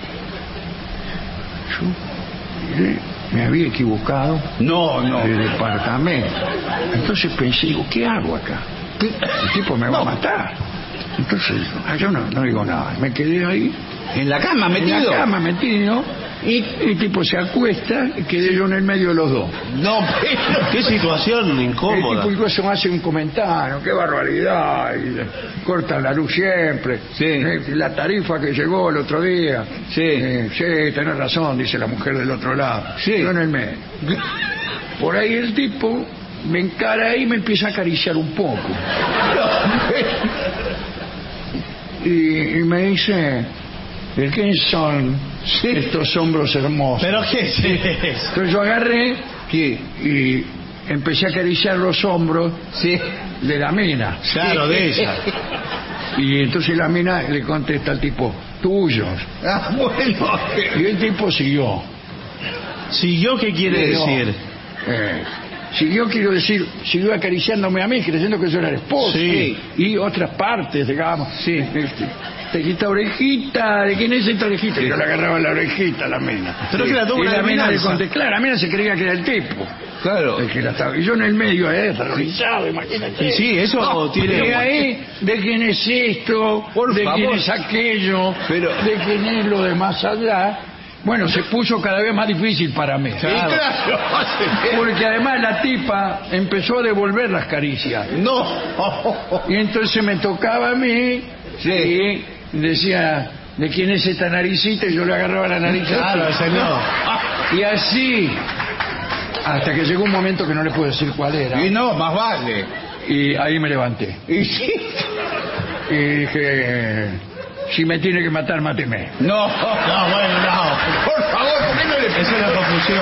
Yo miré, me había equivocado. No. De departamento. Entonces pensé, digo, ¿qué hago acá? El tipo me va a matar. Entonces, yo no digo nada. Me quedé ahí. ¿En la cama metido? En la cama metido. Y el tipo se acuesta y quedé yo en el medio de los dos. No, pero qué situación incómoda. El tipo incluso me hace un comentario, qué barbaridad, y le cortan la luz siempre. La tarifa que llegó el otro día. Sí, tenés razón, dice la mujer del otro lado. Yo en el medio. Por ahí el tipo me encara y me empieza a acariciar un poco. Y me dice, ¿de quién son estos hombros hermosos? ¿Pero qué es eso? Entonces yo agarré y empecé a acariciar los hombros de la mina. Claro, de ella. Y entonces la mina le contesta al tipo, tuyos. Bueno. Y el tipo siguió. ¿Siguió qué quiere decir? Siguió, quiero decir, siguió acariciándome a mí, creyendo que yo era el esposo. Y otras partes, digamos. Esta orejita, ¿de quién es esta orejita? Yo le agarraba la orejita a la mina. Pero que la toma y una la mina le venganza. contestó, claro, la mina se creía que era el tipo. Claro. El que la estaba, y yo en el medio, aterrorizado, imagínate. Y sí, eso tiene... Y ahí, ¿de quién es esto? ¿De quién es aquello? ¿De quién es lo de más allá? Bueno, se puso cada vez más difícil para mí. Claro. Porque además la tipa empezó a devolver las caricias. No. Y entonces me tocaba a mí y decía, ¿de quién es esta naricita? Y yo le agarraba la nariz. Claro, señor. Y así, hasta que llegó un momento que no le puedo decir cuál era. Y no, más vale. Y ahí me levanté. Y dije, si me tiene que matar, máteme. No, bueno, no. Por favor, ¿por qué no le... Esa es la confusión.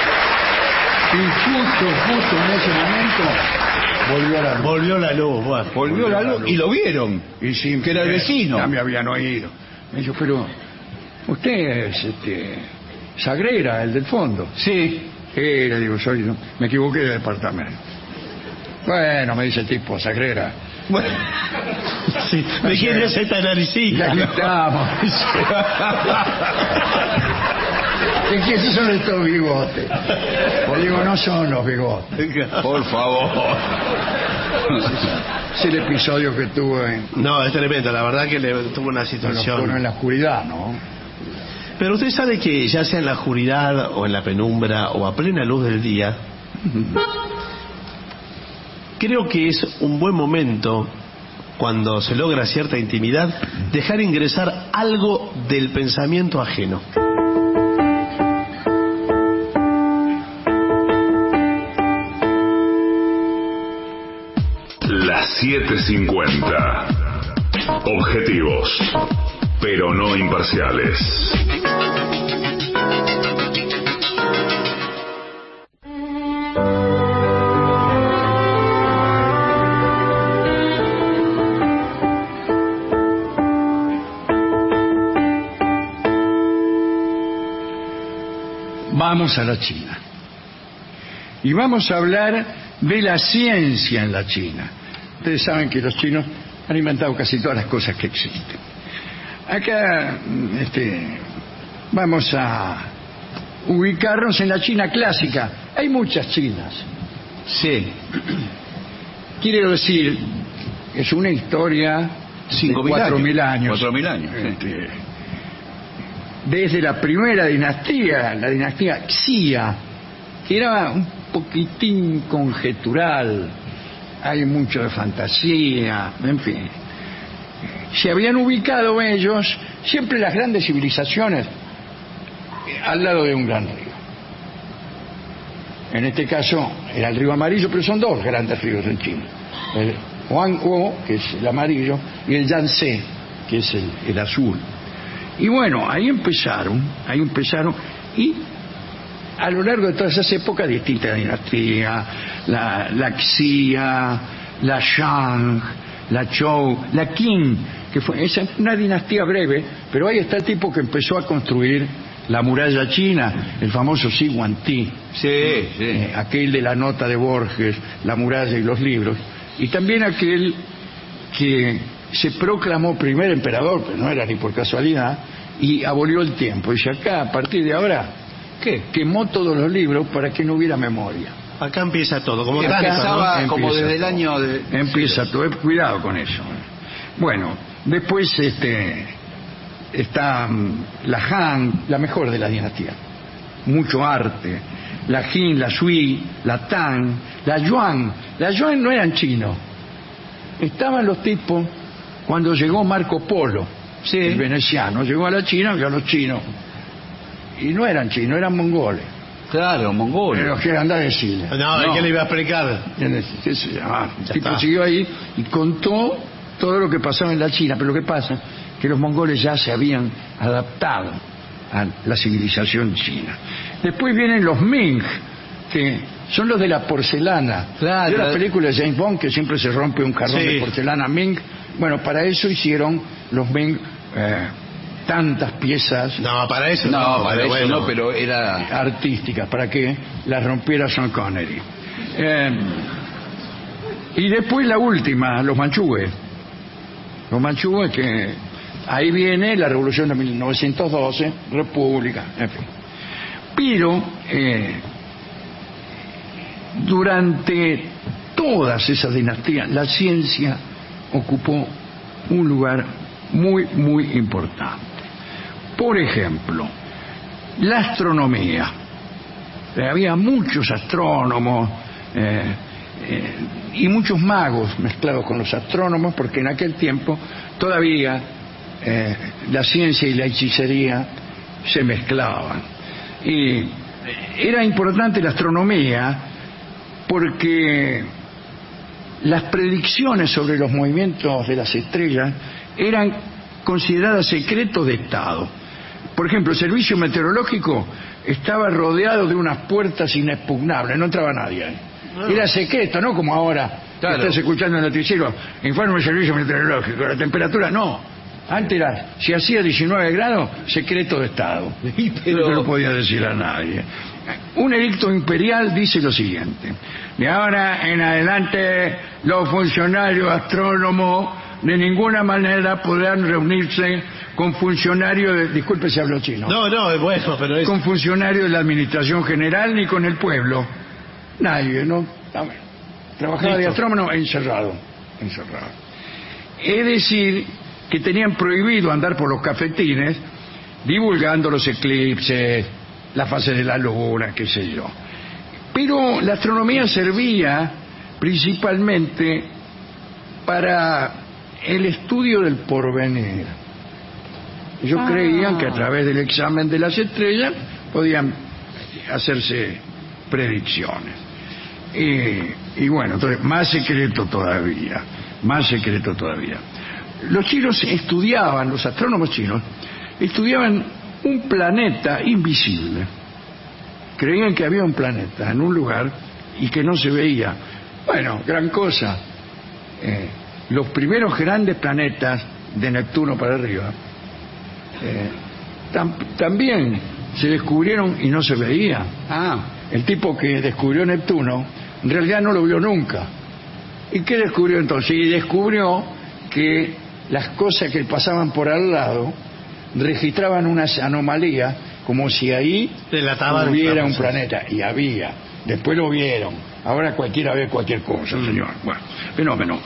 Y justo en ese momento volvió la luz. Volvió la luz y lo vieron. Y sí, que era el vecino. Ya me habían oído. Me dijo, pero usted es Sagrera, el del fondo. Sí. Le digo, me equivoqué de departamento. Bueno, me dice el tipo, Sagrera. Bueno, sí, me quiere hacer esta naricita. Ya que estamos. ¿Qué son estos bigotes? Pues digo, no son los bigotes. Por favor. Es el episodio que tuve No, es tremendo, la verdad que tuvo una situación. en la oscuridad, ¿no? Pero usted sabe que ya sea en la oscuridad o en la penumbra o a plena luz del día, creo que es un buen momento, cuando se logra cierta intimidad, dejar ingresar algo del pensamiento ajeno. Las 7:50. Objetivos, pero no imparciales. Vamos a la China. Y vamos a hablar de la ciencia en la China. Ustedes saben que los chinos han inventado casi todas las cosas que existen. Acá vamos a ubicarnos en la China clásica. Hay muchas Chinas. Sí. Quiero decir, es una historia de 4.000 años. 4.000 años. Sí. Desde la primera dinastía, la dinastía Xia, que era un poquitín conjetural, hay mucho de fantasía, en fin. Se habían ubicado ellos, siempre las grandes civilizaciones, al lado de un gran río. En este caso era el río Amarillo, pero son dos grandes ríos en China. El Huanghe, que es el amarillo, y el Yangtze, que es el azul. Y bueno, ahí empezaron, y a lo largo de todas esas épocas, distintas dinastías, la Xia, la Shang, la Zhou, la Qing, que fue una dinastía breve, pero ahí está el tipo que empezó a construir la muralla china, el famoso Xi Huangdi, aquel de la nota de Borges, la muralla y los libros, y también aquel que se proclamó primer emperador, pero no era ni por casualidad, y abolió el tiempo. Dice, acá, a partir de ahora, quemó todos los libros para que no hubiera memoria. Acá empieza todo, como tanto, ¿no? Como desde el año... Empieza todo, cuidado con eso. Bueno, después está la Han, la mejor de la dinastía. Mucho arte. La Jin, la Sui, la Tang, la Yuan. La Yuan no eran chinos. Estaban los tipos cuando llegó Marco Polo, el veneciano. Llegó a la China, vio a los chinos. Y no eran chinos, eran mongoles. Claro, mongoles. Pero que anda a decirle. No, ¿qué le iba a explicar? El tipo siguió ahí y contó todo lo que pasaba en la China. Pero lo que pasa es que los mongoles ya se habían adaptado a la civilización china. Después vienen los Ming, que son los de la porcelana. Claro. De la película de James Bond, que siempre se rompe un jarrón de porcelana Ming. Bueno, para eso hicieron los Ming tantas piezas. No, para eso no, pero era artísticas, para que las rompiera Sean Connery. Y después la última, los manchúes. Los manchúes, que ahí viene la revolución de 1912, república, en fin. Pero durante todas esas dinastías, la ciencia ocupó un lugar muy, muy importante. Por ejemplo, la astronomía. Había muchos astrónomos y muchos magos mezclados con los astrónomos, porque en aquel tiempo todavía la ciencia y la hechicería se mezclaban. Y era importante la astronomía porque las predicciones sobre los movimientos de las estrellas eran consideradas secretos de Estado. Por ejemplo, el servicio meteorológico estaba rodeado de unas puertas inexpugnables, no entraba nadie ahí. Era secreto, no como ahora, que estás escuchando el noticiero, informe del servicio meteorológico, la temperatura, no. Antes era, si hacía 19 grados, secreto de Estado. Pero... No se lo podía decir a nadie. Un edicto imperial dice lo siguiente: de ahora en adelante los funcionarios astrónomos de ninguna manera podrán reunirse con funcionarios de... Disculpe si hablo chino. No, es bueno, pero es... Con funcionarios de la administración general ni con el pueblo. Nadie, ¿no? Trabajaba de astrónomo encerrado. Es decir, que tenían prohibido andar por los cafetines divulgando los eclipses, las fases de la luna, qué sé yo. Pero la astronomía servía principalmente para el estudio del porvenir. Ellos creían que a través del examen de las estrellas podían hacerse predicciones. Y bueno, entonces, más secreto todavía. Los chinos estudiaban, los astrónomos chinos, estudiaban un planeta invisible. Creían que había un planeta en un lugar y que no se veía. Bueno, gran cosa. Los primeros grandes planetas de Neptuno para arriba también se descubrieron y no se veía. El tipo que descubrió Neptuno en realidad no lo vio nunca. ¿Y qué descubrió entonces? Y descubrió que las cosas que pasaban por al lado registraban unas anomalías, como si ahí hubiera un planeta. Y había. Después lo vieron. Ahora cualquiera ve cualquier cosa, señor. Bueno, fenómeno.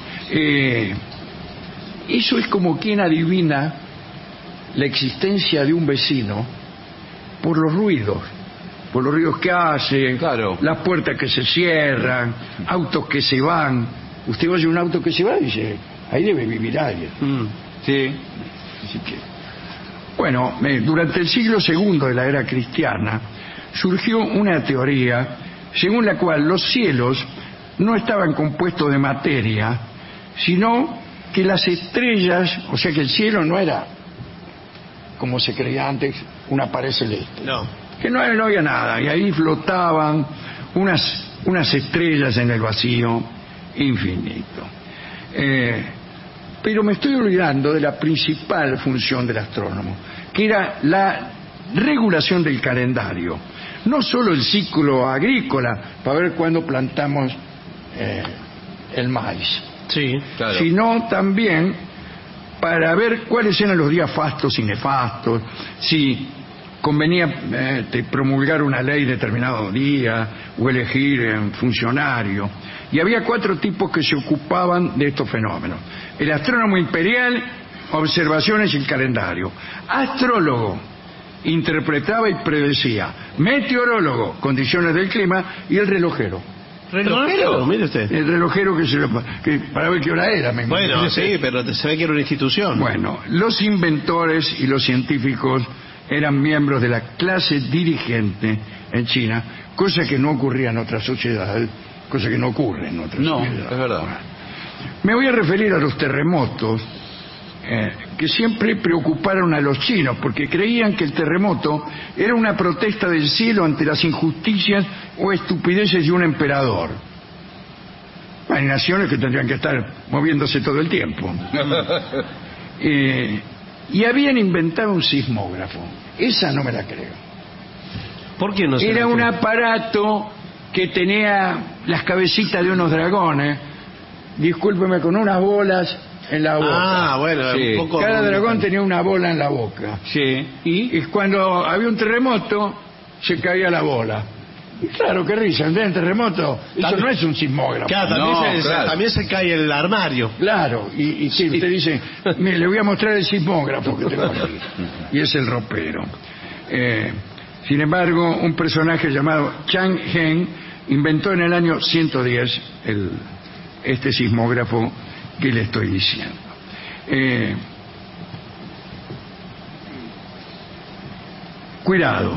Eso es como quien adivina la existencia de un vecino por los ruidos que hacen, claro, las puertas que se cierran, autos que se van. Usted oye un auto que se va y dice, ahí debe vivir alguien. Sí. Así que, bueno, durante el siglo II de la era cristiana surgió una teoría según la cual los cielos no estaban compuestos de materia, sino que las estrellas, o sea que el cielo no era, como se creía antes, una pared celeste. Que no había nada, y ahí flotaban unas estrellas en el vacío infinito. Pero me estoy olvidando de la principal función del astrónomo, que era la regulación del calendario. No solo el ciclo agrícola, para ver cuándo plantamos el maíz, sí, claro, sino también para ver cuáles eran los días fastos y nefastos, si convenía promulgar una ley determinado día o elegir un funcionario. Y había 4 tipos que se ocupaban de estos fenómenos: el astrónomo imperial, observaciones y el calendario; astrólogo, interpretaba y predecía; meteorólogo, condiciones del clima; y el relojero. ¿Relojero? Mire usted. El relojero que para ver qué hora era. Bueno, sí, pero se ve que era una institución. Bueno, los inventores y los científicos eran miembros de la clase dirigente en China, cosa que no ocurría en otras sociedades, cosa que no ocurre en otras sociedades. No, es verdad. Bueno, me voy a referir a los terremotos, que siempre preocuparon a los chinos, porque creían que el terremoto era una protesta del cielo ante las injusticias o estupideces de un emperador. Hay naciones que tendrían que estar moviéndose todo el tiempo. Y habían inventado un sismógrafo. Esa no me la creo. ¿Por qué no se Era la un cree? aparato que tenía las cabecitas de unos dragones, discúlpeme, con unas bolas en la boca. Bueno, sí. un poco... Cada dragón tenía una bola en la boca. Sí. Y cuando había un terremoto, se caía la bola. Y claro, qué risa, ¿entendés? El terremoto, eso no es un sismógrafo. Claro, también se cae el armario. Claro, y sí, usted dice, mire, le voy a mostrar el sismógrafo que tengo aquí. Y es el ropero. Sin embargo, un personaje llamado Chang Heng inventó en el año 110 este sismógrafo que le estoy diciendo. Cuidado.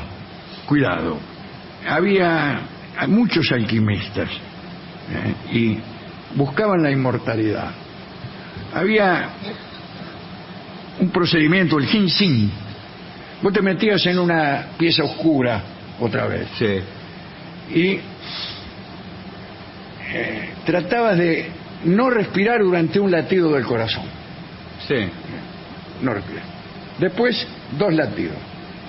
Había muchos alquimistas y buscaban la inmortalidad. Había un procedimiento, el ginseng. Vos te metías en una pieza oscura otra vez. Sí. Y tratabas de no respirar durante un latido del corazón. Sí. no respira. Después, 2 latidos.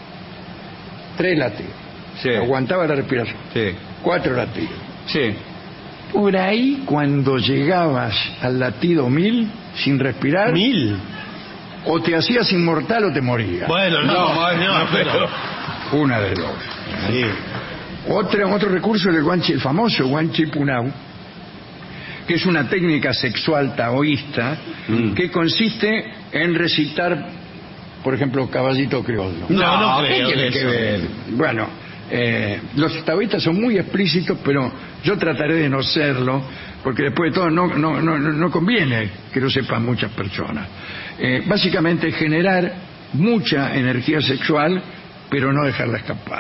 3 latidos. Sí. Aguantaba la respiración. Sí. 4 latidos. Sí. Por ahí, cuando llegabas al latido 1000, sin respirar, 1000. o te hacías inmortal o te morías. Bueno, no, pero... Una de dos. Sí. Otro recurso es el famoso Guan Chi Punao, que es una técnica sexual taoísta que consiste en recitar, por ejemplo, Caballito Criollo. No ¿qué creo tiene eso. que ver? Bueno, los taoístas son muy explícitos, pero yo trataré de no serlo, porque después de todo no conviene que lo sepan muchas personas. Básicamente generar mucha energía sexual, pero no dejarla escapar.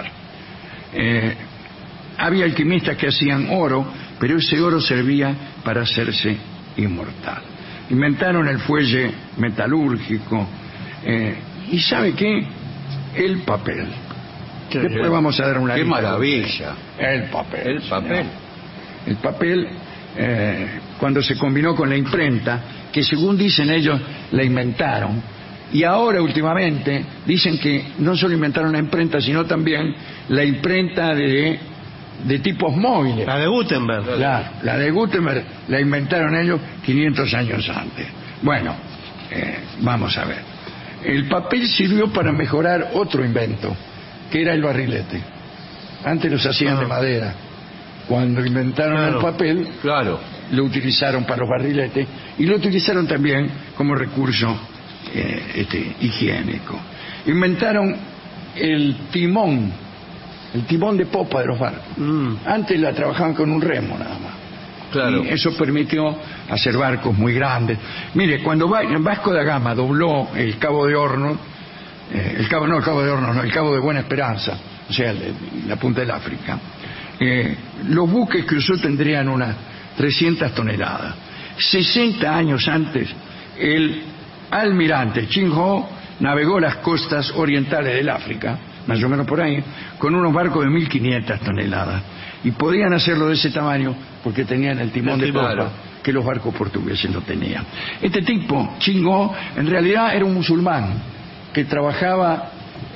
Había alquimistas que hacían oro, pero ese oro servía para hacerse inmortal. Inventaron el fuelle metalúrgico y ¿sabe qué? El papel. Después vamos a dar una ¡Qué lista. maravilla! El papel. El papel. señor. El papel, cuando se combinó con la imprenta, que según dicen ellos, la inventaron. Y ahora, últimamente, dicen que no solo inventaron la imprenta, sino también la imprenta de tipos móviles. La de Gutenberg. La de Gutenberg la inventaron ellos 500 años antes. Bueno, vamos a ver. El papel sirvió para mejorar otro invento, que era el barrilete. Antes los hacían de madera. Cuando inventaron el papel, Claro. lo utilizaron para los barriletes y lo utilizaron también como recurso higiénico. Inventaron el timón de popa de los barcos. Antes la trabajaban con un remo nada más. Claro. Y eso permitió hacer barcos muy grandes. Mire, cuando Vasco da Gama dobló el Cabo de Hornos, el Cabo de Buena Esperanza, o sea, la punta del África, los buques que usó tendrían unas 300 toneladas. 60 años antes, el almirante Chin Ho navegó las costas orientales del África, más o menos por ahí, con unos barcos de 1.500 toneladas. Y podían hacerlo de ese tamaño porque tenían el timón de popa, claro, que los barcos portugueses no tenían. Este tipo, Chin Ho, en realidad era un musulmán que trabajaba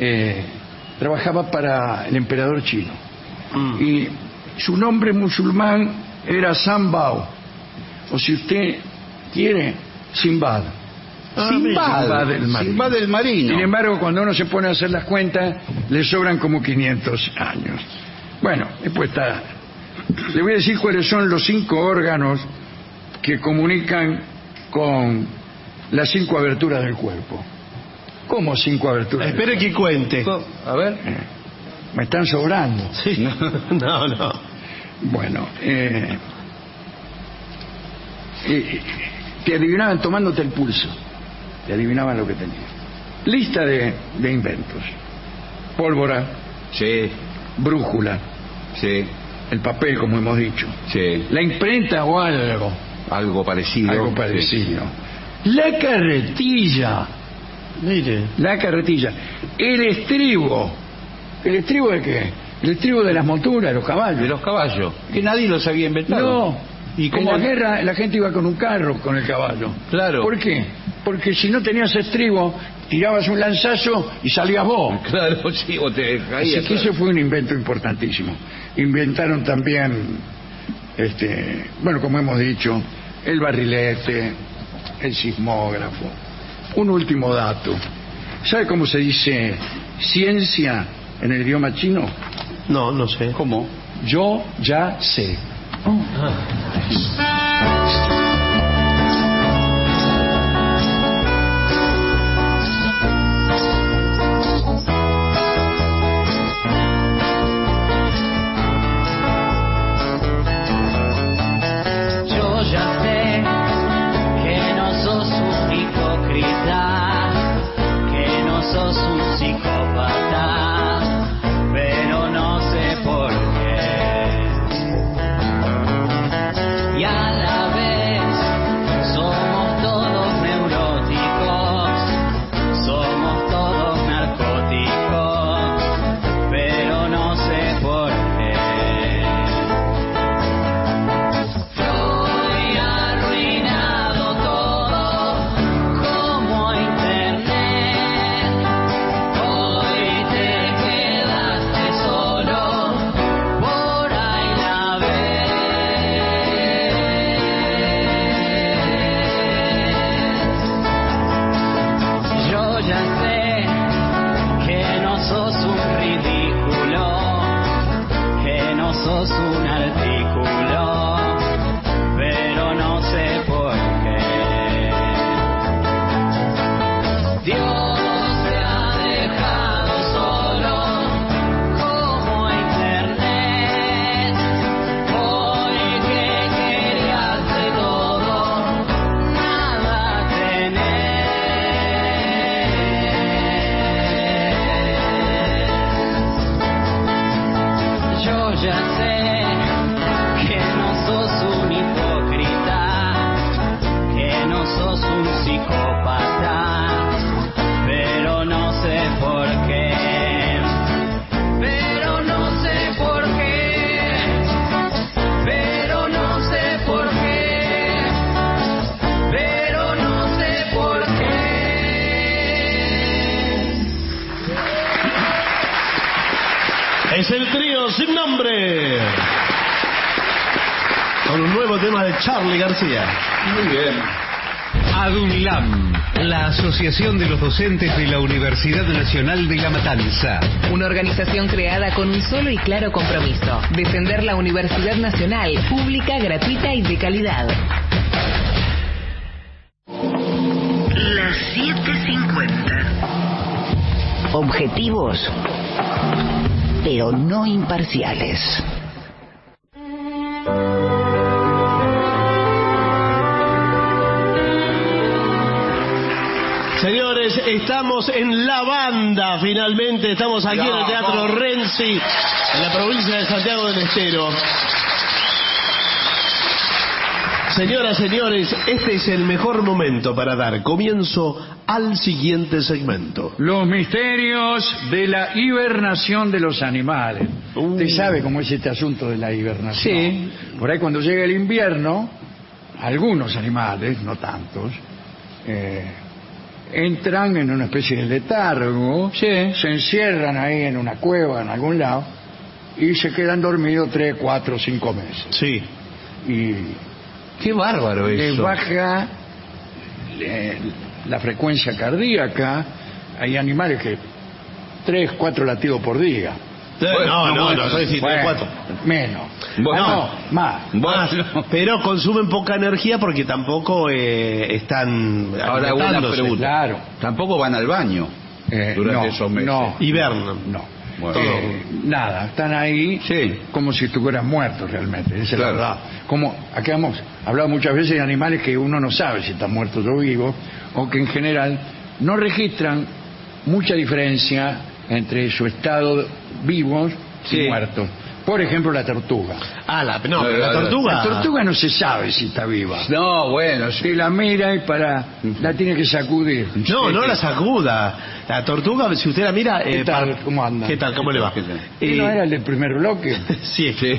para el emperador chino. Y su nombre musulmán era Sambao, o si usted quiere, Simbad. Simbad el marino. Sin embargo, cuando uno se pone a hacer las cuentas, le sobran como 500 años. Bueno, después está. Le voy a decir cuáles son los 5 órganos que comunican con las 5 aberturas del cuerpo. ¿Cómo 5 aberturas? Espere que cuente. A ver. Me están sobrando. Sí. No. Bueno, te adivinaban tomándote el pulso. Te adivinaban lo que tenías. Lista de inventos. Pólvora, Sí, brújula, sí, el papel, como hemos dicho. sí. La imprenta o algo. Algo parecido. Algo parecido. La carretilla. Mire. La carretilla. El estribo. ¿El estribo de qué? El estribo de las monturas, de los caballos. De los caballos. Que nadie los había inventado. No. ¿Y En cómo? la guerra la gente iba con un carro, con el caballo. Claro. ¿Por qué? Porque si no tenías estribo, tirabas un lanzazo y salías vos. Claro, sí, o te caías. Así que eso fue un invento importantísimo. Inventaron también, bueno, como hemos dicho, el barrilete, el sismógrafo. Un último dato. ¿Sabe cómo se dice ciencia en el idioma chino? No sé. ¿Cómo? Yo ya sé. Yo ya sé que no sos un hipócrita, que no sos un psicópata, pero no sé por qué. Y sos un artículo, pero no sé por qué. Dios te ha dejado solo como internet, porque querías de todo, nada tenés. Yo ya sé que no sos un hipócrita, que no sos un psicópata, pero no sé por qué, pero no sé por qué, pero no sé por qué, pero no sé por qué. Es el trío Sin Nombre, con un nuevo tema de Charly García. Muy bien. ADUNLAM, la Asociación de los Docentes de la Universidad Nacional de La Matanza. Una organización creada con un solo y claro compromiso: defender la Universidad Nacional, pública, gratuita y de calidad. Las 7:50. Objetivos, pero no imparciales. Señores, estamos en La Banda, finalmente. Estamos aquí en el Teatro Renzi, en la provincia de Santiago del Estero. Señoras, señores, este es el mejor momento para dar comienzo al siguiente segmento. Los misterios de la hibernación de los animales. Usted sabe cómo es este asunto de la hibernación. Sí. Por ahí cuando llega el invierno, algunos animales, no tantos, entran en una especie de letargo, se encierran ahí en una cueva, en algún lado, y se quedan dormidos 3, 4, 5 meses. Sí. Y Qué bárbaro les eso. baja la frecuencia cardíaca. Hay animales que 3, 4 latidos por día. No, soy decir, Bueno, 4. menos. Bueno. No, más. Bueno, Pero consumen poca energía porque tampoco están ahora una alimentándose. pregunta. Claro. Tampoco van al baño durante No, esos meses. no. Hibernan. No. Bueno. Nada, están ahí Sí. como si estuvieran muertos realmente, esa es Claro. la verdad. Como aquí hemos hablado muchas veces de animales que uno no sabe si están muertos o vivos, o que en general no registran mucha diferencia entre su estado vivos Sí. y muertos. Por ejemplo, la tortuga. La tortuga. La tortuga no se sabe si está viva. No, bueno, Se la mira y la tiene que sacudir. No la sacuda. La tortuga, si usted la mira... ¿Qué tal? ¿Cómo anda? ¿Qué tal? ¿Cómo le va? ¿Y no era el del primer bloque? Sí. sí.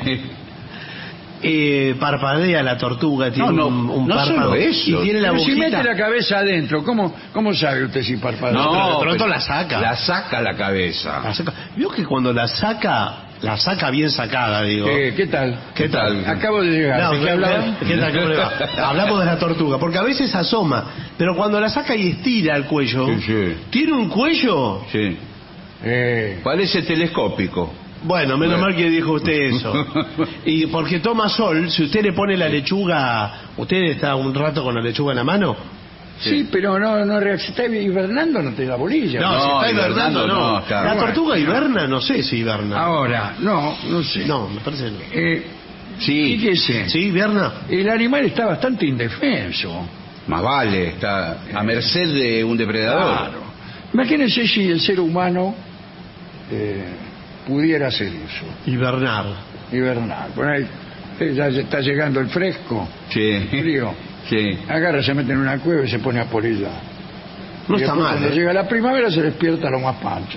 Parpadea la tortuga, tiene No, un no párpado. solo eso. Y tiene la Pero si boquita... mete la cabeza adentro, ¿cómo sabe usted si parpadea? pero de pronto pero la saca. La saca la cabeza. La saca. Vio que cuando la saca bien sacada, digo. ¿Qué tal? ¿Qué tal? Acabo de llegar. No, ¿De qué hablaban? ¿qué tal? ¿Cómo le va? Hablamos de la tortuga, porque a veces asoma, pero cuando la saca y estira el cuello, Sí. tiene un cuello. Sí. Parece telescópico. Bueno, menos mal que dijo usted eso. Y porque toma sol, si usted le pone la lechuga, ¿usted está un rato con la lechuga en la mano? Sí, pero no si está hibernando, no te da bolilla. No, si está hibernando, no. está La bueno. tortuga hiberna, no sé si hiberna. Ahora, no sé. No, me parece que no. Sí. Fíjese, ¿Sí, hiberna? el animal está bastante indefenso. Más vale, está a merced de un depredador. Claro. Imagínense si el ser humano pudiera hacer eso, Hibernar. hibernar. Por ahí ya está llegando el fresco, Sí. frío. Sí. Agarra, se mete en una cueva y se pone a polillar. No Y está después, mal. Cuando llega la primavera se despierta lo más pancho.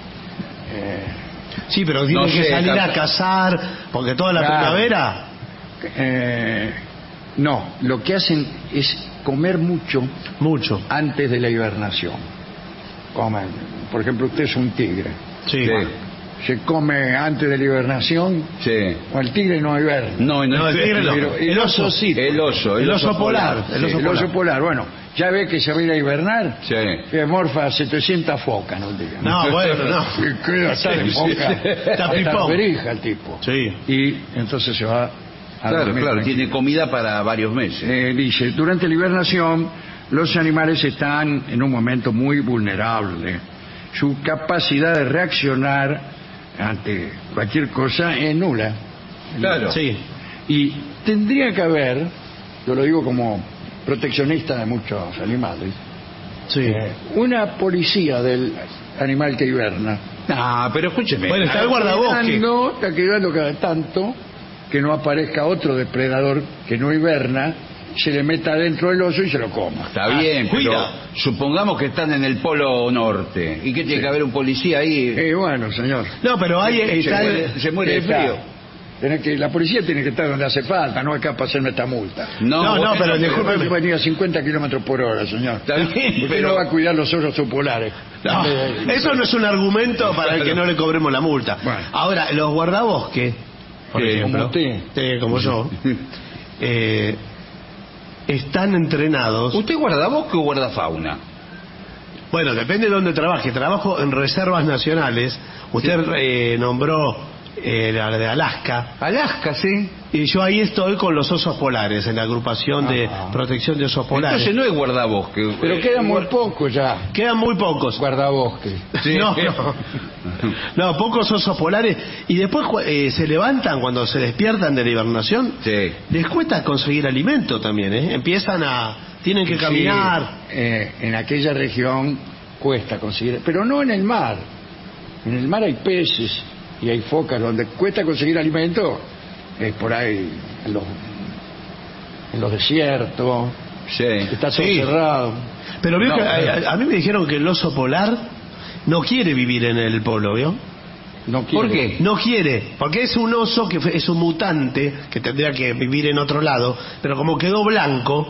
Sí, pero tiene No que sé, salir a capaz. cazar, porque toda la Claro. primavera... No, lo que hacen es comer mucho Mucho. antes de la hibernación. Comen, por ejemplo, usted es un tigre. Sí. Se come antes de la hibernación, Sí. o el tigre no hiberna. No, No, el tigre no. Pero el oso sí. El oso El oso polar. Sí, el oso polar. Bueno, ya ve que se va a ir a hibernar, Sí. que morfa 700 focas, no diga. No, bueno, no. Y queda hasta de foca, Está hasta pipón. berija el tipo. Sí. Y entonces se va a Claro, dormir claro, tranquilo. tiene comida para varios meses. Dice, durante la hibernación, los animales están en un momento muy vulnerable. Su capacidad de reaccionar ante cualquier cosa es nula. Claro. Sí. Y tendría que haber, yo lo digo como proteccionista de muchos animales, Sí. una policía del animal que hiberna. Ah, pero escúcheme. Bueno, está el guardabosque. Está quedando cada tanto que no aparezca otro depredador que no hiberna, se le meta adentro del oso y se lo coma. Está bien, pero cuida. supongamos que están en el polo norte. ¿Y qué tiene que haber un policía ahí? Bueno, señor. No, pero ahí está se muere de Está. frío. La policía tiene que estar donde hace falta, no acá para hacerme esta multa. No, pero Disculpe, discúlpeme. venía a 50 kilómetros por hora, señor. Está bien, Usted pero- no va a cuidar los osos polares. No, eso no es un argumento para el que no le cobremos la multa. Bueno. Ahora, los guardabosques, por Sí, ejemplo, como usted. como yo, están entrenados. ¿Usted guarda bosque o guarda fauna? Bueno, depende de dónde trabaje. Trabajo en reservas nacionales. Usted nombró la de Alaska. Alaska, sí. Y yo ahí estoy con los osos polares, en la agrupación de protección de osos polares. Entonces no es guardabosque. Pero quedan muy pocos ya, Quedan muy pocos. guardabosques. Sí. No, no. No, pocos osos polares. Y después se levantan cuando se despiertan de la hibernación. Sí. Les cuesta conseguir alimento también, ¿eh? Tienen que caminar. Sí, en aquella región cuesta conseguir, pero no en el mar. En el mar hay peces y hay focas, donde cuesta conseguir alimento es por ahí en los desiertos, Sí. está todo Sí. cerrado. Pero vio No, que a mí me dijeron que el oso polar no quiere vivir en el polo, ¿vio? No ¿Por quiere. qué? No quiere, porque es un oso que es un mutante que tendría que vivir en otro lado, pero como quedó blanco,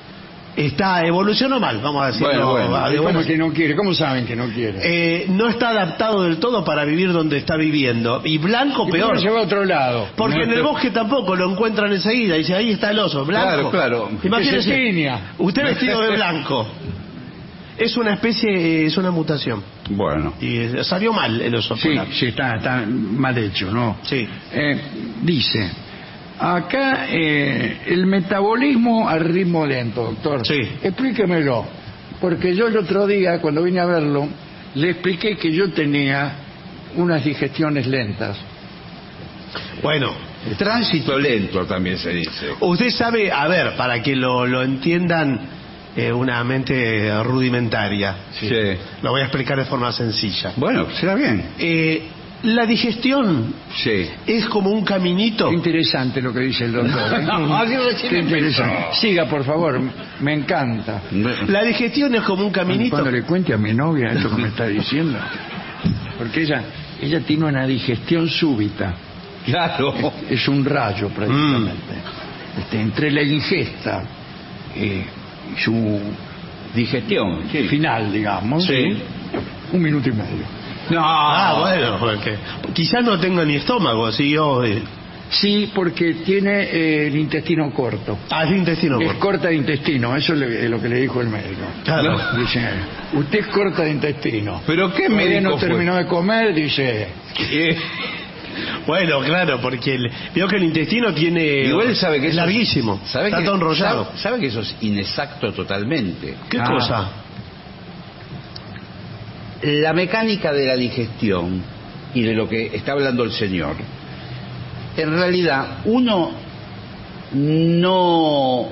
evolucionó mal, vamos a decirlo. Bueno. ¿Y cómo que no quiere? ¿Cómo saben que no quiere? No está adaptado del todo para vivir donde está viviendo. Y blanco ¿Y por peor. qué se va a otro lado? Porque No, en el bosque tampoco lo encuentran enseguida. Dice, ahí está el oso, blanco. Claro. Imagínese, Que se tiña. usted vestido de blanco. Es una especie, es una mutación. Bueno. Y salió mal el oso Sí, polar. sí, está mal hecho, ¿no? Sí. Dice, acá el metabolismo al ritmo lento, doctor. Sí. Explíquemelo, porque yo el otro día, cuando vine a verlo, le expliqué que yo tenía unas digestiones lentas. Bueno, Tránsito lento también se dice. usted sabe, a ver, para que lo entiendan una mente rudimentaria. Sí. Lo voy a explicar de forma sencilla. Bueno, será bien. La digestión Sí. es como un caminito. Qué interesante lo que dice el doctor. ¿eh? No, así recién Qué empezó. interesante. Siga, por favor, me encanta. La digestión es como un caminito. Cuando le cuente a mi novia esto que me está diciendo, porque ella tiene una digestión súbita. Claro. Es un rayo prácticamente. Entre la ingesta y su Digestión. Sí. final, digamos, Sí. 1 minuto y medio. No. Bueno, porque quizás no tenga ni estómago, así yo. Sí, porque tiene el intestino corto. Es intestino Es corto. corta de intestino, eso es lo que le dijo el médico. Claro. Dice, usted es corta de intestino. ¿Pero qué Todavía médico no fue? terminó de comer, dice. Bueno, claro, porque veo que el intestino tiene. Igual sabe que es eso larguísimo. ¿Sabe Está que, todo enrollado. sabe que eso es inexacto totalmente? ¿Qué Ah. cosa? La mecánica de la digestión y de lo que está hablando el señor, en realidad uno no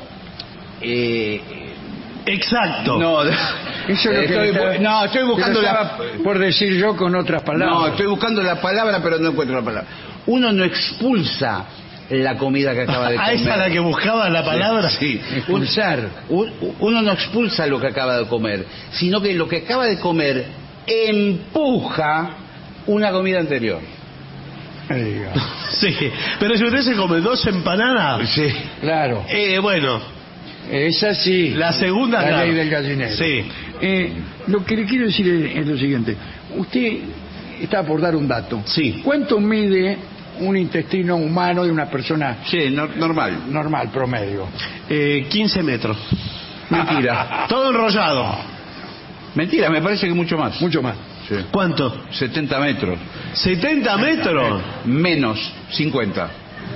Exacto. no Eso es lo que estoy, estaba- no, estoy buscando que lo la estaba por decir yo con otras palabras. no, estoy buscando la palabra pero no encuentro la palabra. Uno no expulsa la comida que acaba de Ah, comer. esa es la que buscaba la palabra. Sí. Expulsar. Uno no expulsa lo que acaba de comer, sino que lo que acaba de comer empuja una comida anterior. Me diga. Sí, pero si usted se come 2 empanadas, Sí. Claro, bueno, esa sí. la segunda La claro. ley del gallinero. Sí. Lo que le quiero decir es lo siguiente. Usted está por dar un dato. Sí. ¿Cuánto mide un intestino humano de una persona Sí, normal. normal, promedio? 15 metros. Mentira. Todo enrollado. Mentira, me parece que mucho más. Mucho más. Sí. ¿Cuánto? 70 metros. ¿70 metros? Menos 50.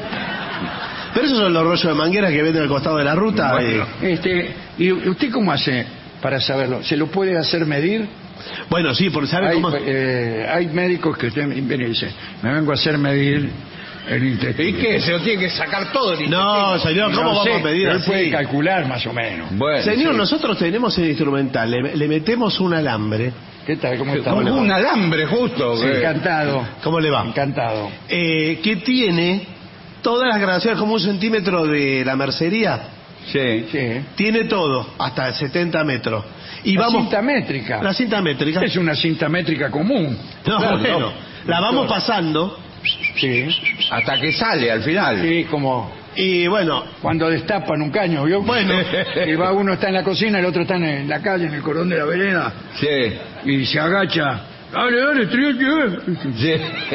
Pero esos son los rollos de manguera que venden al costado de la ruta. Bueno. ¿Y usted cómo hace para saberlo? ¿Se lo puede hacer medir? Bueno, sí, porque ¿sabe cómo? Hay médicos que usted viene y dice, me vengo a hacer medir el intestino. ¿Y qué? ¿Se lo tiene que sacar todo el intestino? No, señor, ¿cómo vamos a pedir Él así? puede calcular más o menos. Bueno, Señor, sí. nosotros tenemos el instrumental, le metemos un alambre. ¿Qué tal? ¿Cómo está? Como un alambre, justo. Sí, encantado. ¿Cómo le va? Encantado. Que tiene todas las gradaciones, como 1 centímetro de la mercería. Sí. Sí. Tiene todo, hasta 70 metros. Y La vamos. cinta métrica. La cinta métrica. Es una cinta métrica común. No, Claro, bueno, no. la vamos pasando. Sí. Hasta que sale al final. Sí, como Y bueno, cuando destapan un caño, ¿vio? Bueno. Y va uno está en la cocina, el otro está en la calle, en el cordón de la vereda, Sí. y se agacha. Dale, Sí.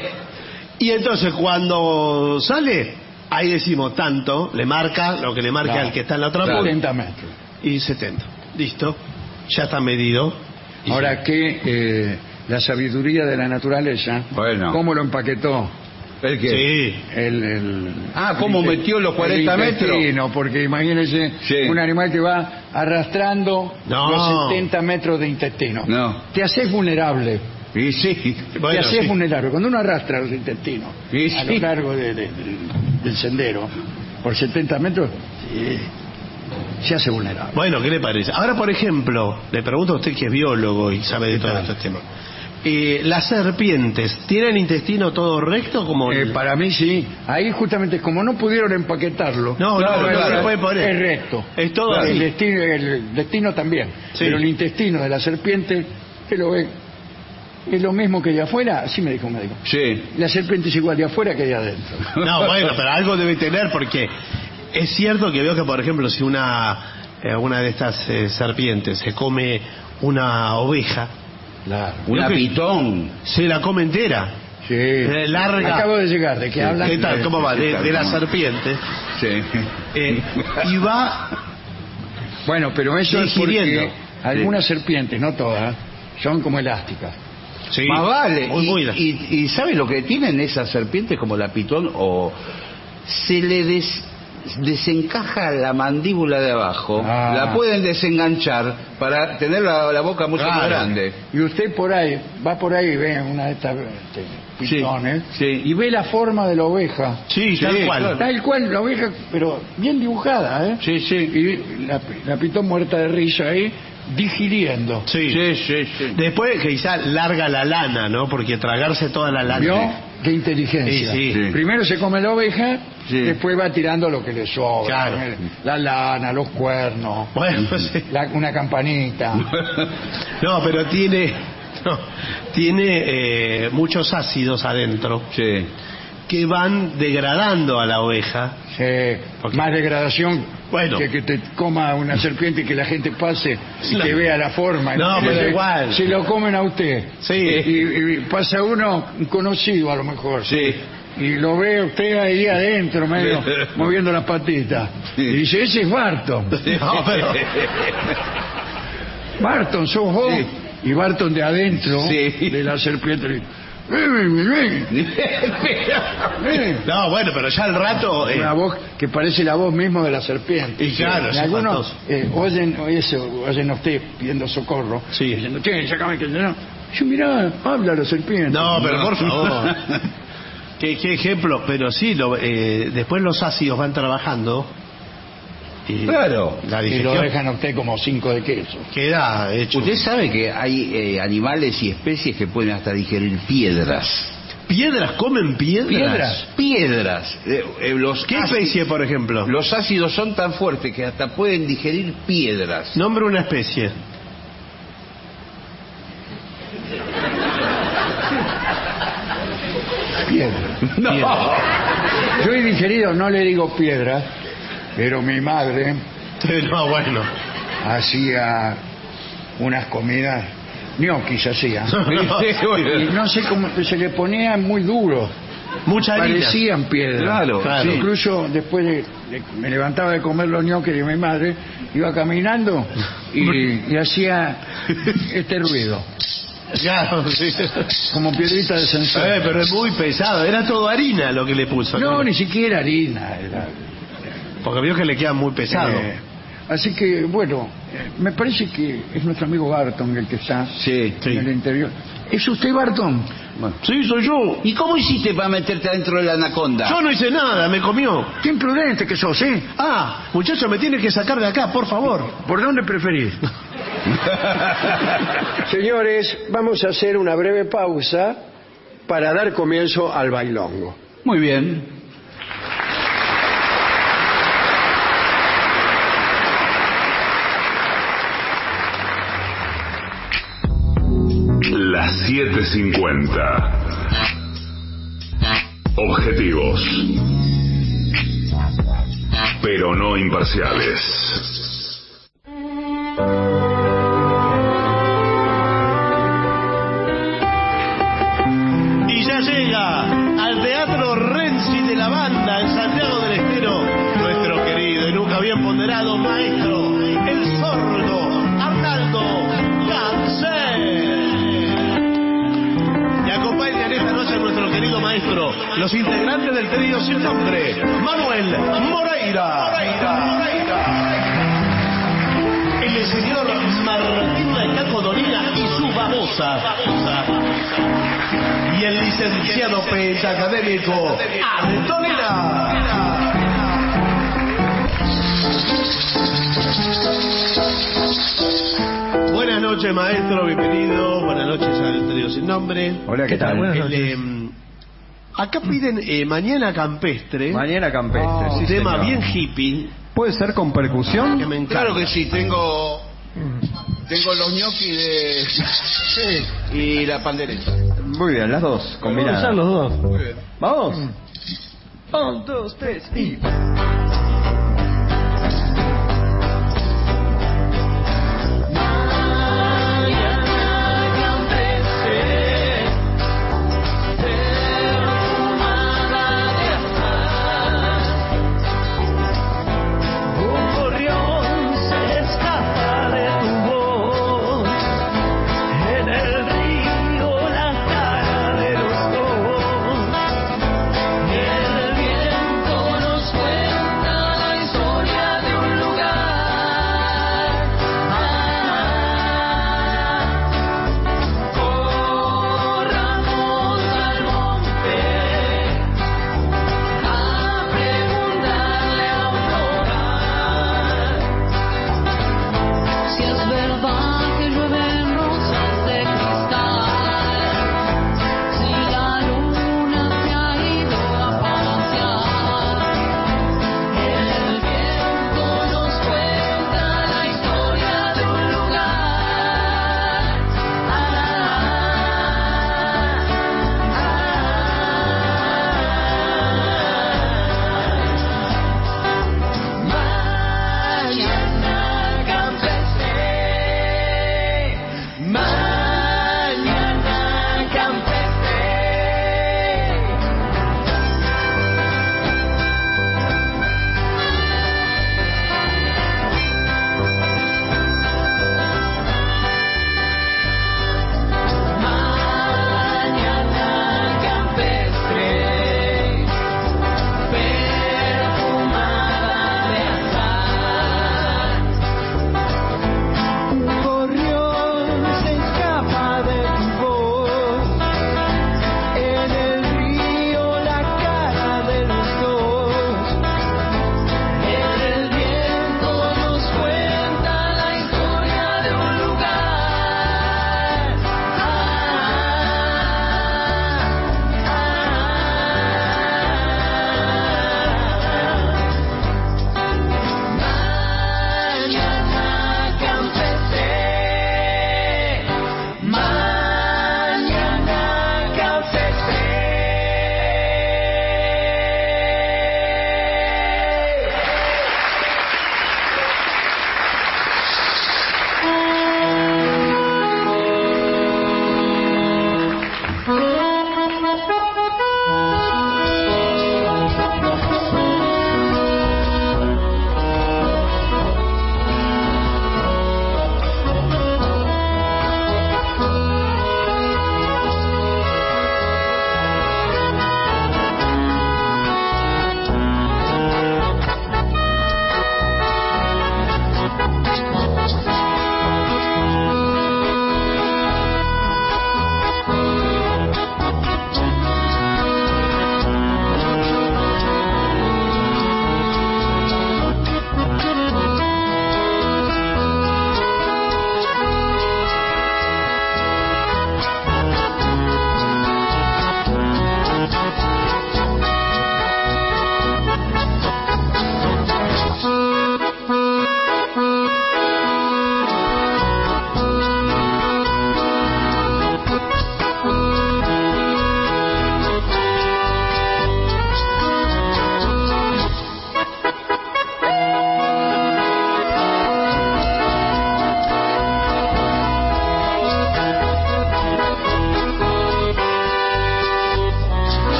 y entonces cuando sale, ahí decimos tanto, le marca lo que le marca Claro. al que está en la otra Claro. punta. 70 metros. Y 70. Listo. Ya está medido. Y Ahora que la sabiduría de la naturaleza, Bueno. ¿cómo lo empaquetó? ¿El qué? sí. ¿Cómo metió los 40 metros? metros? Porque imagínese Sí. un animal que va arrastrando No. los 70 metros de intestino. No. Te haces vulnerable. Y sí. Bueno, te haces sí. vulnerable. Cuando uno arrastra los intestinos Sí, a sí. lo largo del sendero por 70 metros, se hace vulnerable. Bueno, ¿qué le parece? Ahora, por ejemplo, le pregunto a usted que es biólogo y sabe de todos estos temas. Las serpientes, ¿tienen intestino todo recto como Para mí sí. Ahí justamente como no pudieron empaquetarlo. No, se puede poner. Es recto. Es todo Claro, así. el destino también. Sí. Pero el intestino de la serpiente, que lo ve, es lo mismo que de afuera, así me dijo un médico. Sí. La serpiente es igual de afuera que de adentro. No, bueno, pero algo debe tener porque es cierto que veo que, por ejemplo, si una de estas serpientes se come una oveja, Claro. Una Creo que- pitón. se la come entera. Sí. Larga. Acabo de llegar. ¿De qué hablan? ¿Qué tal? ¿Cómo va? De la serpiente. Sí. Y va. Bueno, pero eso es Digiriendo. porque algunas serpientes, no todas, son como elásticas. Sí. Más vale. Muy Y ¿sabe lo que tienen esas serpientes como la pitón? O se le desencaja la mandíbula de abajo, Ah. la pueden desenganchar para tener la boca mucho más Claro. grande. Y usted por ahí, va por ahí y ve una de estas pitones, sí. y ve la forma de la oveja. Sí, tal cual. claro. Tal cual, la oveja, pero bien dibujada, ¿eh? Sí, sí. Y la pitón muerta de risa ahí, digiriendo. Sí. Sí. Después quizá larga la lana, ¿no? Porque tragarse toda la lana. ¿Vio? Qué inteligencia. Sí, sí. Primero se come la oveja, Sí. después va tirando lo que le sobra. Claro. La lana, los cuernos, Bueno, sí. una campanita. No, pero tiene muchos ácidos adentro Sí. que van degradando a la oveja. Sí, más degradación Bueno. que te coma una serpiente y que la gente pase y que vea la forma. No, Y pero se- igual. Se lo comen a usted. Sí. Y pasa uno, un conocido a lo mejor. Sí. Y lo ve usted ahí adentro, medio moviendo las patitas. Sí. Y dice, ese es Barton. No, pero Barton, sos vos. Sí. Y Barton de adentro Sí. de la serpiente. le- ven. no, bueno, pero ya al rato Una voz que parece la voz mismo de la serpiente. Y claro, Y es algunos espantoso. oyen a usted pidiendo socorro. Sí. Diciendo, che, sácame que no. Yo mirá, habla la serpiente. No, pero por favor. ¿Qué ejemplo? Pero sí, después los ácidos van trabajando. Y Claro. La Y lo digestión dejan a usted como 5 de queso. queda hecho. Usted sabe que hay animales y especies que pueden hasta digerir piedras. ¿Piedras? ¿Comen piedras? Piedras. ¿Qué especie, por ejemplo? Los ácidos son tan fuertes que hasta pueden digerir piedras. Nombre una especie. Piedra. No. Yo he digerido, no le digo piedra, pero mi madre No, bueno. hacía unas comidas, ñoquis hacía. Y no sé cómo, se le ponía muy duro Mucha harina. Parecían piedras. Claro, Sí. Incluso después me levantaba de comer los ñoquis de mi madre, iba caminando y hacía este ruido. Claro, sí. Como piedrita de sensor. Pero es muy pesado. Era todo harina lo que le puso. No, ni siquiera harina. Era, porque vio que le queda muy pesado. Así que, bueno, me parece que es nuestro amigo Barton el que está Sí. en el interior. ¿Es usted, Barton? Sí, soy yo. ¿Y cómo hiciste para meterte adentro de la anaconda? Yo no hice nada, me comió. Qué imprudente que sos, ¿eh? Muchacho, me tiene que sacar de acá, por favor. ¿Por dónde preferís? Señores, vamos a hacer una breve pausa para dar comienzo al bailongo. Muy bien. Las 7:50. Objetivos, pero no imparciales. Y ya llega al Teatro Renzi de la Banda en Santiago del Estero nuestro querido y nunca bien ponderado maestro, el sordo Arnaldo Ganser. Y acompañan esta noche a nuestro querido maestro, los integrantes del trío sin nombre, Manuel Moreira. El señor Martín Caco Dolina y su babosa. Y el licenciado pentacadémico Antonina. Buenas noches, maestro, bienvenido. Buenas noches al trío sin nombre. Hola, ¿qué tal? Buenas noches. Acá piden Mañana Campestre. Mañana Campestre, sí, tema señor. bien hippie. ¿Puede ser con percusión? Que me encanta. Claro que sí, tengo los ñoquis y la pandereta. Muy bien, las dos, combinadas. Vamos a usar los dos. Muy bien. ¿Vamos? 1, 2, 3 y... El viento nos cuenta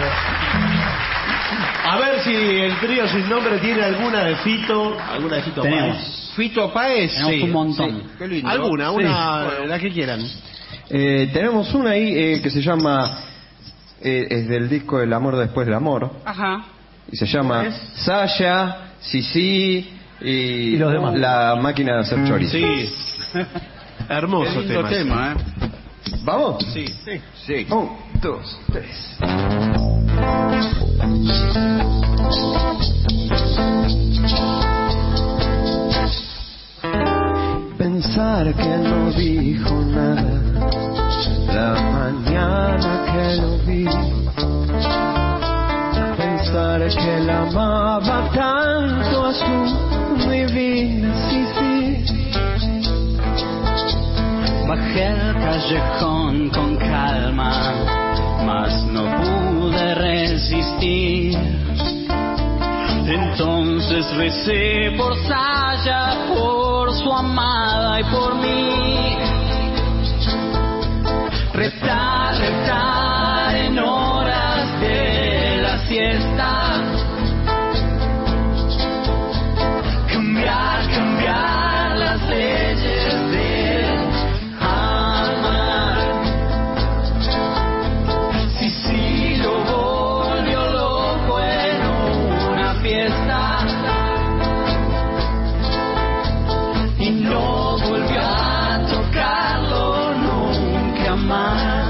A ver si el trío sin nombre tiene alguna de Fito. ¿Alguna de Fito Páez? ¿Fito Páez? Tenemos un montón. Sí. Qué lindo. ¿Alguna? La que quieran. Tenemos una ahí que se llama, es del disco El amor después del amor. Ajá. Y se llama Saya, Sisi y los demás. La máquina de hacer chorizo. Sí. Hermoso Qué lindo tema, ¿Vamos? Sí. Sí. 1, 2, 3. Pensar que no dijo nada la mañana que lo vi. Pensar que la amaba tanto a su divina Sisi. Bajé al callejón con calma, mas no pude resistir. Entonces recé por Saya, por su amada y por mí. Rezar, rezar en horas de la siesta. Cambiar, cambiar las leyes de amar. Si lo volvió loco en una fiesta y no volvió a tocarlo nunca más.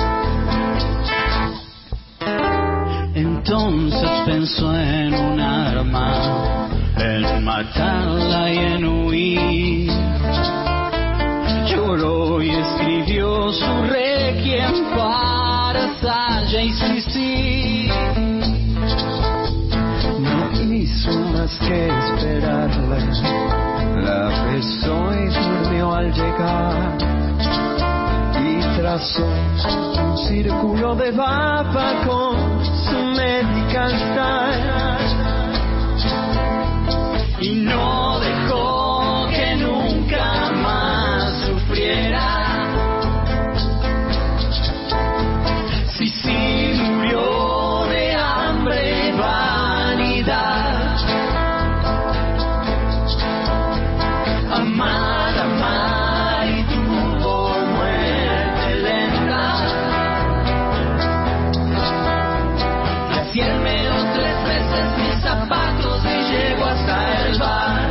Entonces pensó en un arma, en matarla y en huir. Lloró y escribió su requiem para Saya y Sisi. No hizo más que esperarla. La besó y durmió al llegar. Y trazó un círculo de baba con su medical style. Y no dejó que nunca más sufriera. Sisi murió de hambre y vanidad. Amar, amar y tuvo muerte lenta. Y así él me dio 3 veces mis zapatos y llegó hasta el bar.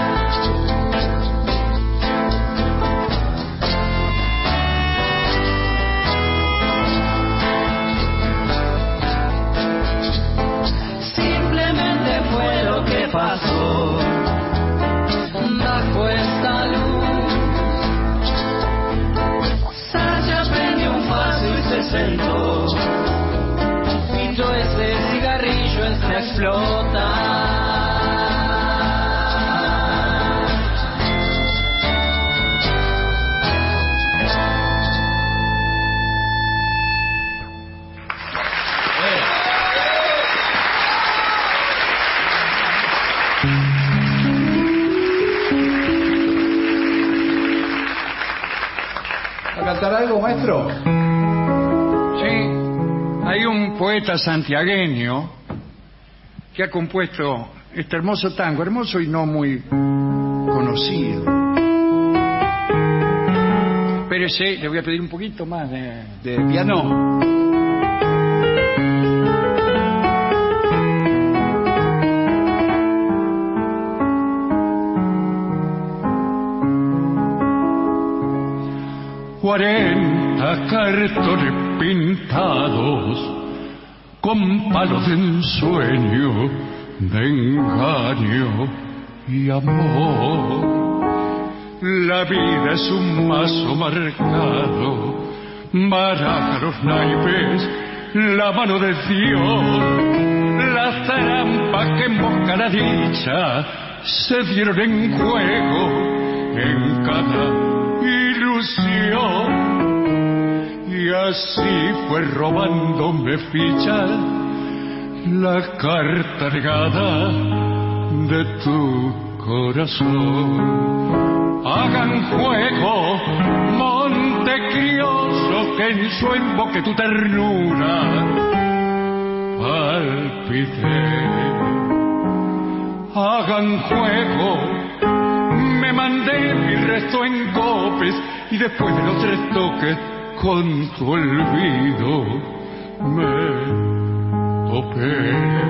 Simplemente fue lo que pasó bajo esta luz. Saya prendió un vaso y se sentó. Pintó ese cigarrillo, esta explota. ¿Va a cantar algo, maestro? Sí, hay un poeta santiagueño que ha compuesto este hermoso tango, hermoso y no muy conocido. Espérese, le voy a pedir un poquito más de piano. Cuarenta cartones pintados con palos de ensueño, de engaño y amor. La vida es un mazo marcado, baraja los naipes, la mano de Dios, las trampas que emboscan la dicha se dieron en juego en cada ilusión. Y así fue robándome fichas la carta regada de tu corazón. Hagan juego, monte crioso, que en su emboque tu ternura palpité. Hagan juego, me mandé mi resto en copes y después de los 3 toques con tu olvido me topé.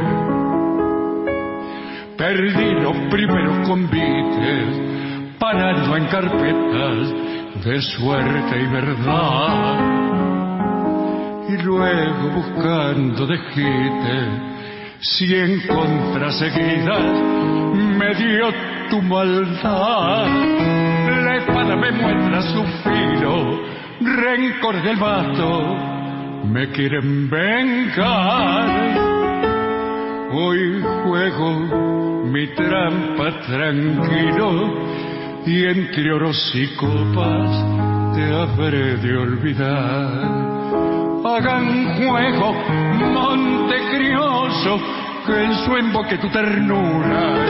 Perdí los primeros convites, parando en carpetas de suerte y verdad, y luego buscando desquite 100 contraseguidas me dio tu maldad. La espada me muestra su filo, rencor del vasto, me quieren vengar. Hoy juego mi trampa tranquilo y entre oros y copas te habré de olvidar. Hagan juego, monte crioso, que en su emboque tu ternura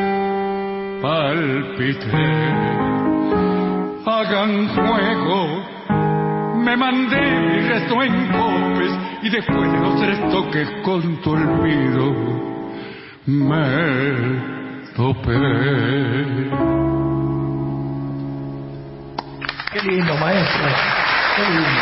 palpite. Hagan juego, me mandé mi resto en copes y después de los 3 toques con tu olvido me topé. Qué lindo, maestro. Qué lindo.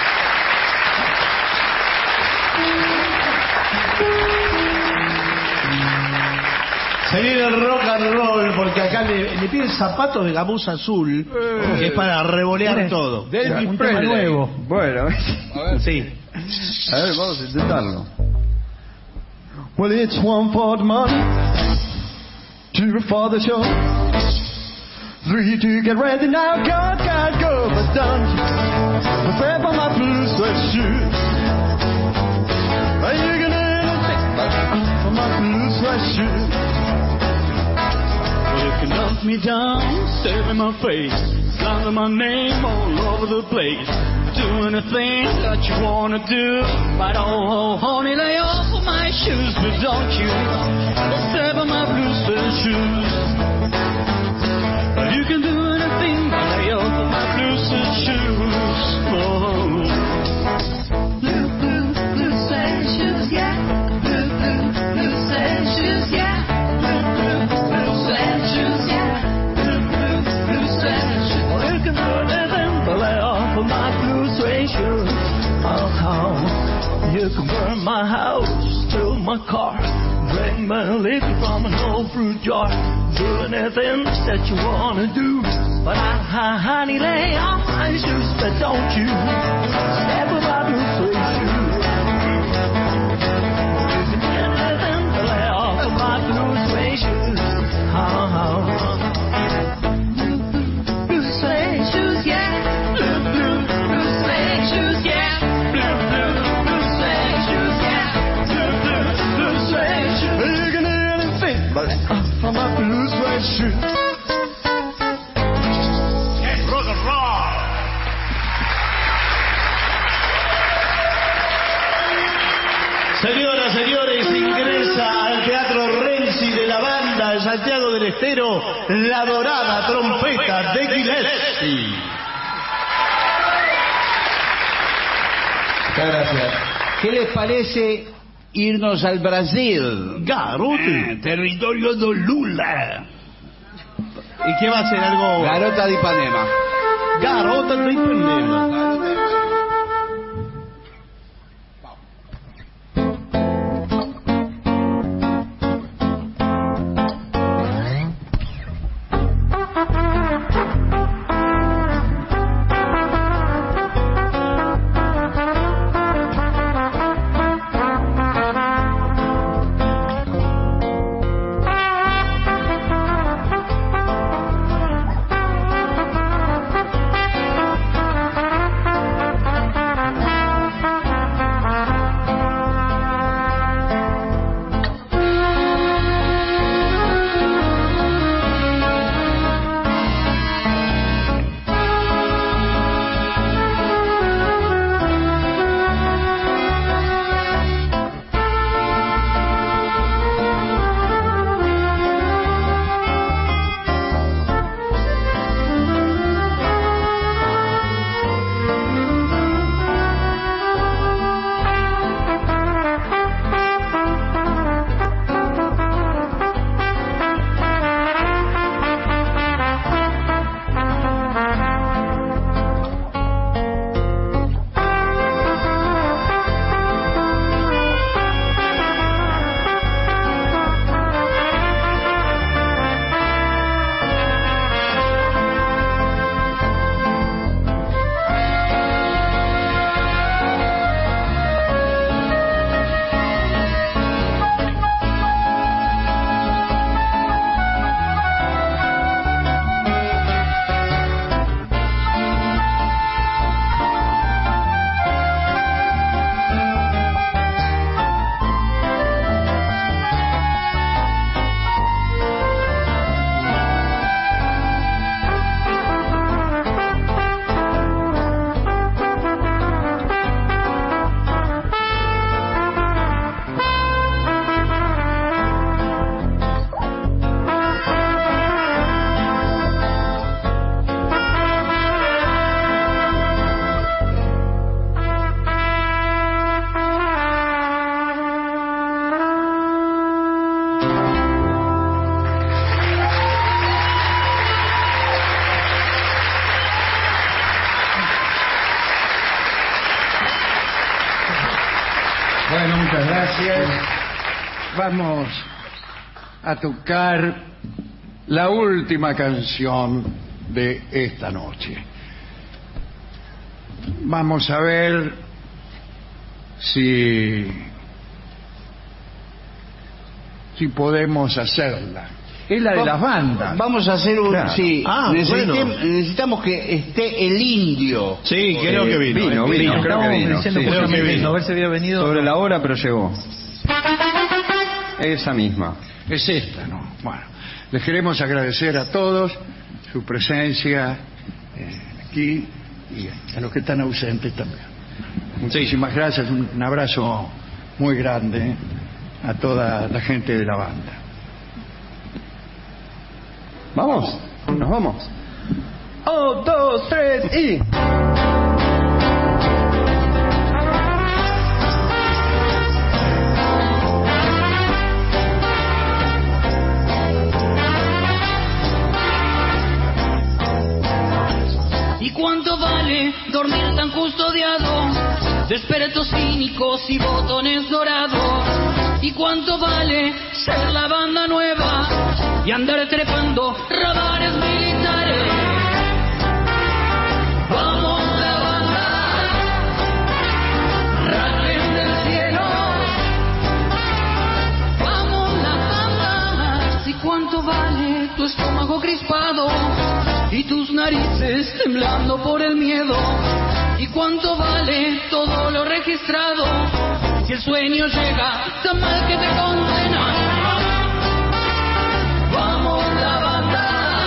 Se viene el rock and roll porque acá le piden zapatos de gamuza azul, que es para revolear todo. Un tema nuevo. Bueno, sí. A ver, vamos a intentarlo. Well, it's 1 for the money, 2 for the show, 3 to get ready now. Go, but don't you prepare for my blue sweat shoes. Are you gonna take for my blue sweat shoes? You can knock me down, stare in my face, slander my name all over the place, do anything that you wanna do, but oh honey, lay off of my shoes, but don't you step on my blue suede shoes. You can do anything but lay off of my blue suede shoes. Oh. Blue suede shoes, yeah. Blue suede shoes, yeah. You can burn my house, steal my car, drink my liquor from an old fruit jar, do anything that you wanna do, but honey, lay off my shoes, but don't you step on my blue suede shoes. You can do anything but lay off of my blue suede shoes. Blue suede shoes, yeah. Blue suede shoes, yeah. For my blue suede shoes. Rock and roll. Señoras, señores, ingresa al Teatro Renzi de la Banda de Santiago del Estero, la dorada trompeta de Gillespie. Muchas gracias. ¿Qué les parece irnos al Brasil? Garoto. Territorio do Lula. ¿Y qué va a ser algo? Garota de Ipanema. Garota de Ipanema. Vamos a tocar la última canción de esta noche. Vamos a ver si podemos hacerla. Es la de las bandas. Vamos a hacer un... Claro. Sí, bueno. necesitamos que esté el indio. Sí, creo que vino. Creo que vino. Diciendo Sí, por creo que no vino. haber si había venido. Sobre la hora, pero llegó. Esa misma. Es esta, ¿no? Bueno, les queremos agradecer a todos su presencia aquí y a los que están ausentes también. Muchísimas gracias, un abrazo muy grande a toda la gente de la banda. Vamos, nos vamos. 1, 2, 3 y... ¿Y cuánto vale dormir tan custodiado de espíritus cínicos y botones dorados? ¿Y cuánto vale ser la banda nueva y andar trepando radares militares? Vamos la banda, rajen del cielo. Vamos la banda. ¿Y cuánto vale tu estómago crispado y tus narices temblando por el miedo? ¿Y cuánto vale todo lo registrado si el sueño llega tan mal que te condena? Vamos la banda,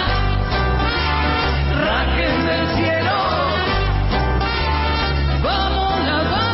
rajen del cielo. Vamos la banda.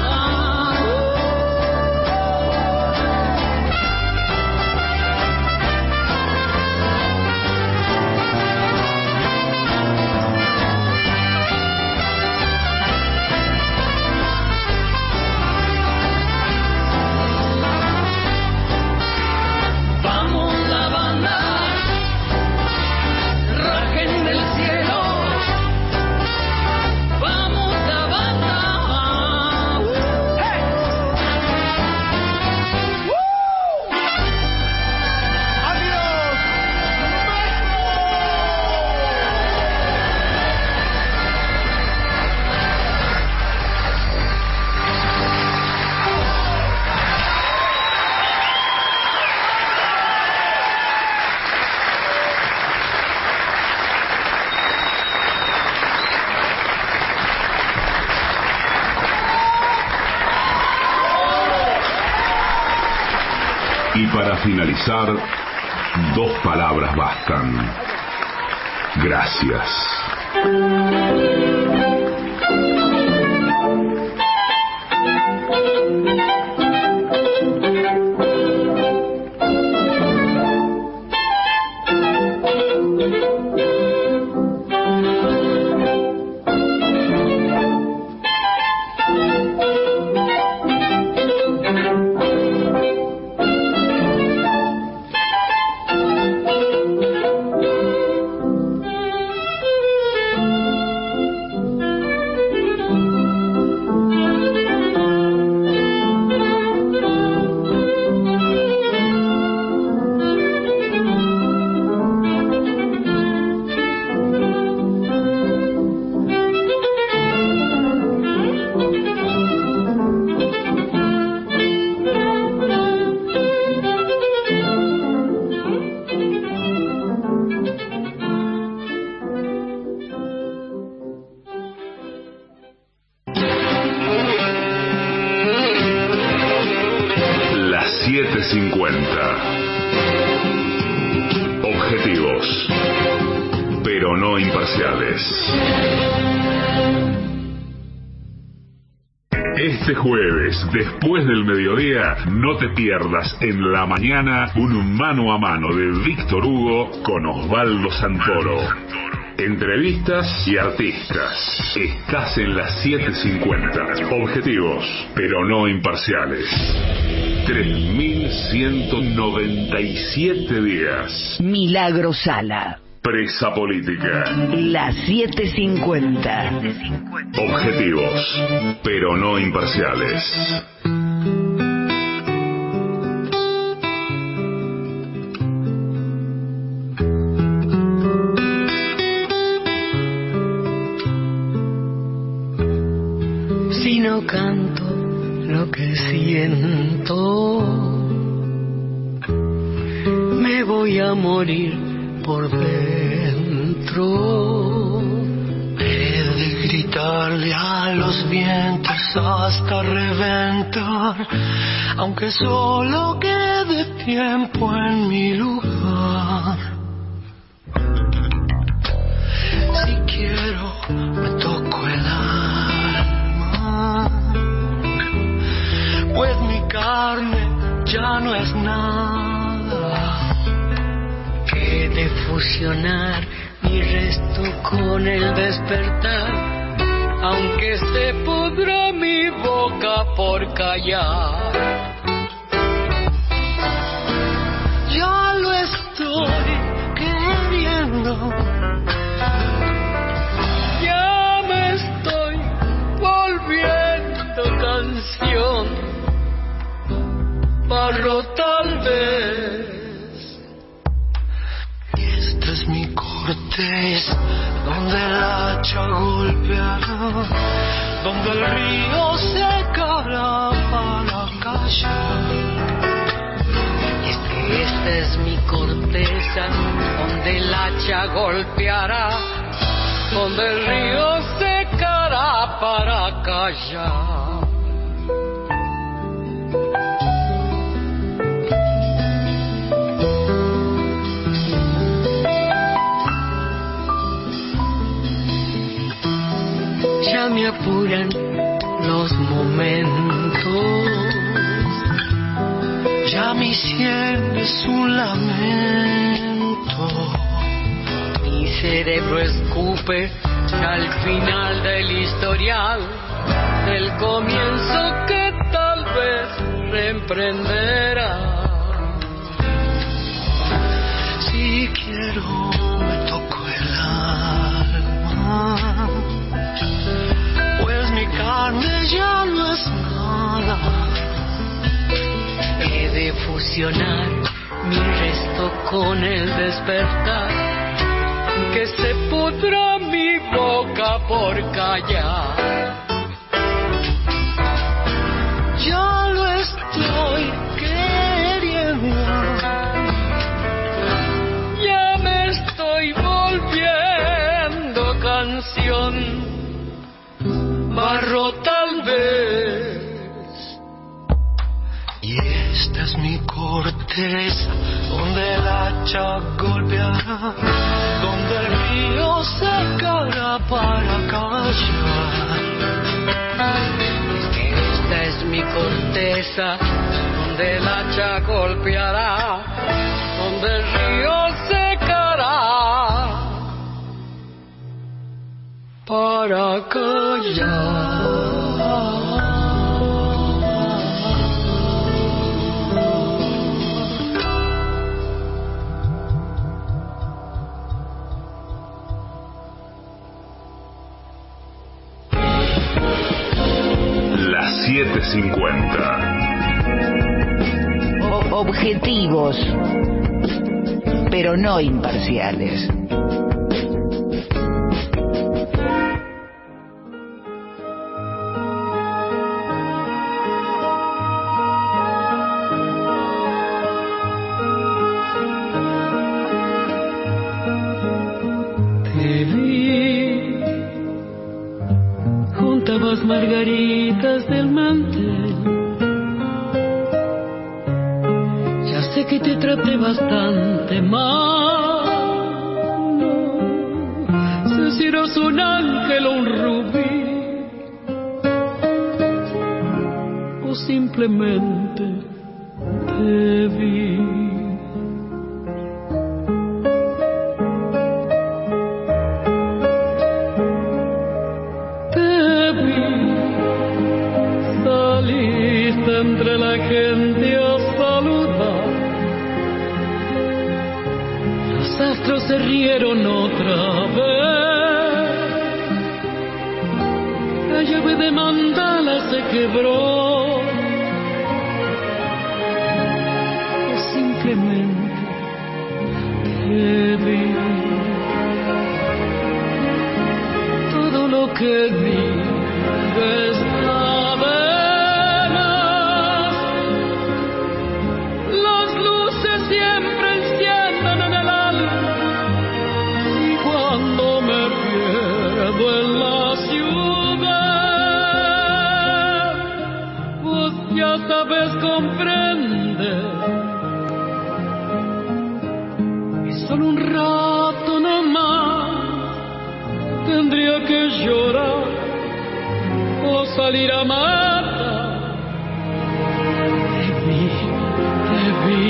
Y para finalizar, 2 palabras bastan. Gracias. Las 7:50. Objetivos, pero no imparciales. Este jueves, después del mediodía, no te pierdas en la mañana un mano a mano de Víctor Hugo con Osvaldo Santoro. Entrevistas y artistas. Estás en las 7:50. Objetivos, pero no imparciales. 3.197 días. Milagro Sala. Presa política. Las 7:50. Objetivos, pero no imparciales. siento. Me voy a morir por dentro. He de gritarle a los vientos hasta reventar, aunque solo quede tiempo en mi lugar. Si quiero me toco el alma, pues mi carne ya no es nada. He de fusionar mi resto con el despertar, aunque se pudra mi boca por callar. Ya lo estoy queriendo, ya me estoy volviendo canción, barro tal vez. Y esta es mi corteza, donde el hacha golpeará, donde el río secará para callar. Y es que esta es mi corteza, donde el hacha golpeará, donde el río secará para callar. Ya me apuran los momentos, ya mi sien es un lamento. Mi cerebro escupe al final del historial, del comienzo que tal vez reemprenderá. Si quiero me toco el alma, pues mi carne ya no es nada. He de fusionar mi resto con el despertar, que se pudra mi boca por callar. Ya lo estoy queriendo, ya me estoy volviendo canción, barro tal vez. Y esta es mi corteza, donde el hacha golpeará, donde el río secará para callar. Esta es mi corteza, donde el hacha golpeará, donde el río secará para callar. Las 7:50. Objetivos, pero no imparciales. Margaritas del mantel. Ya sé que te traté bastante mal. No sé si eras un ángel o un rubí, o simplemente te vi. Entre la gente a saludar, los astros se rieron otra vez, la llave de mandala se quebró, o simplemente te vi. Todo lo que vi es la verdad. pierdo en la ciudad. Vos ya sabes comprender. Y solo un rato nomás tendría que llorar o salir a matar. Te vi.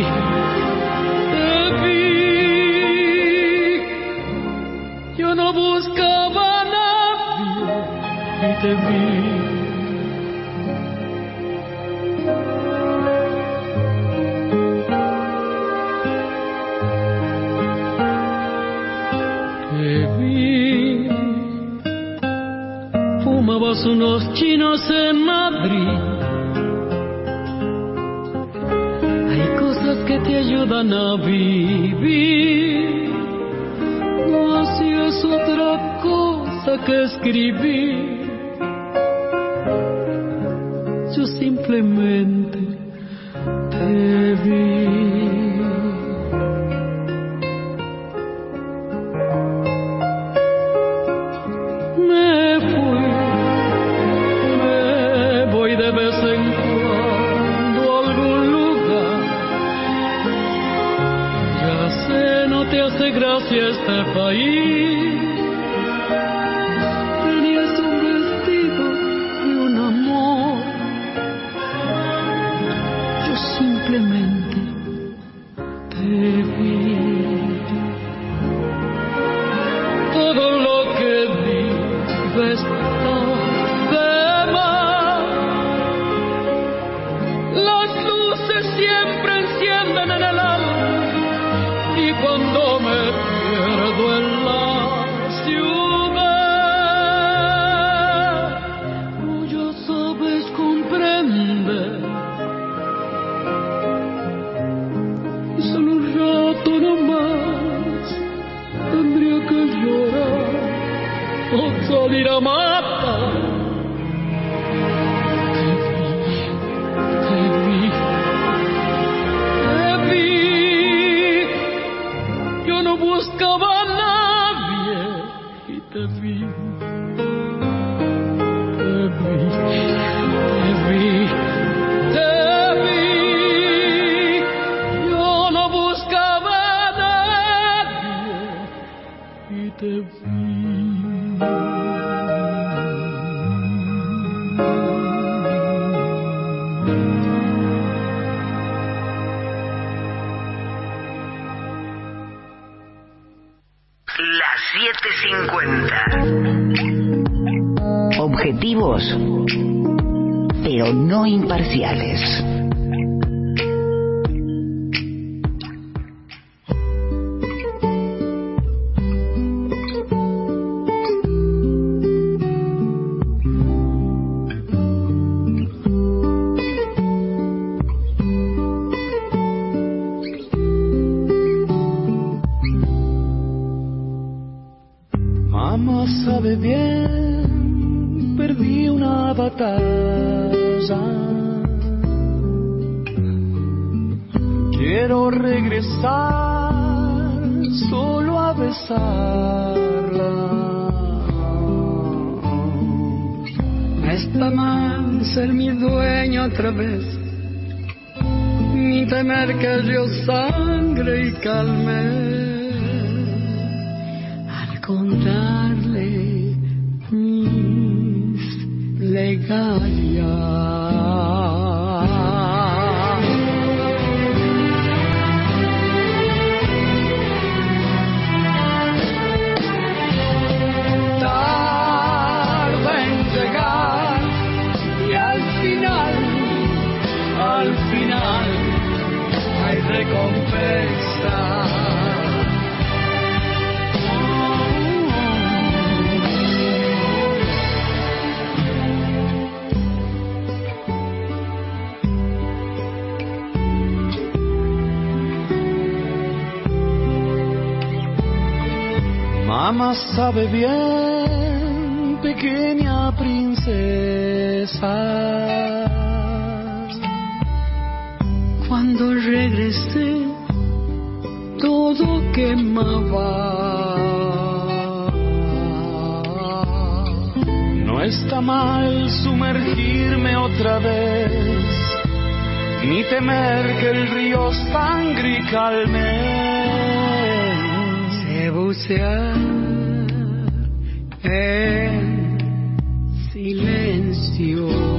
Yo no buscaba a nadie y te vi. Te vi. Fumabas unos chinos en Madrid. Que te ayudan a vivir. No hacías otra cosa que escribir. Yo simplemente te vi. Me fui, me voy de vez en cuando a algún lugar. No te hace gracia este país. Tenías un vestido y un amor. Yo simplemente te vi. Todo lo que digo está de más. Las luces siempre encienden en el alma. Y cuando me pierdo en la ciudad, tú ya sabes comprender. Y solo un rato nomás tendría que llorar o salir a matar. Te vi. No buscaba a nadie y te vi. Yo no buscaba a nadie y te vi. Las 7:50. Objetivos, pero no imparciales. Mamá sabe bien, perdí una batalla. Quiero regresar solo a besarla. No está mal ser mi dueño otra vez, ni temer que yo sangre y calme. Contarle mis legalias. Tarda en llegar y al final hay recompensa. Mamá sabe bien, pequeña princesa. Cuando regresé, todo quemaba. está mal sumergirme otra vez, ni temer que el río sangre y calme. Sé bucear en silencio.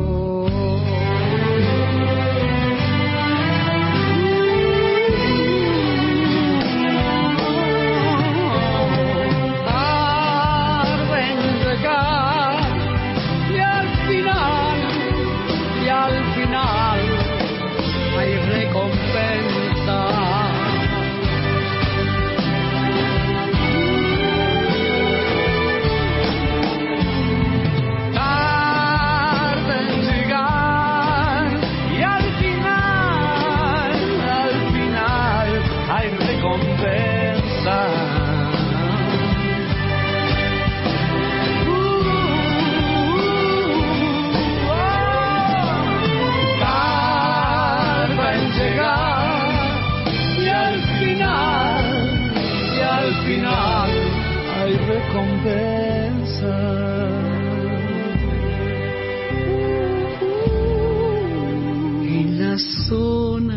En la zona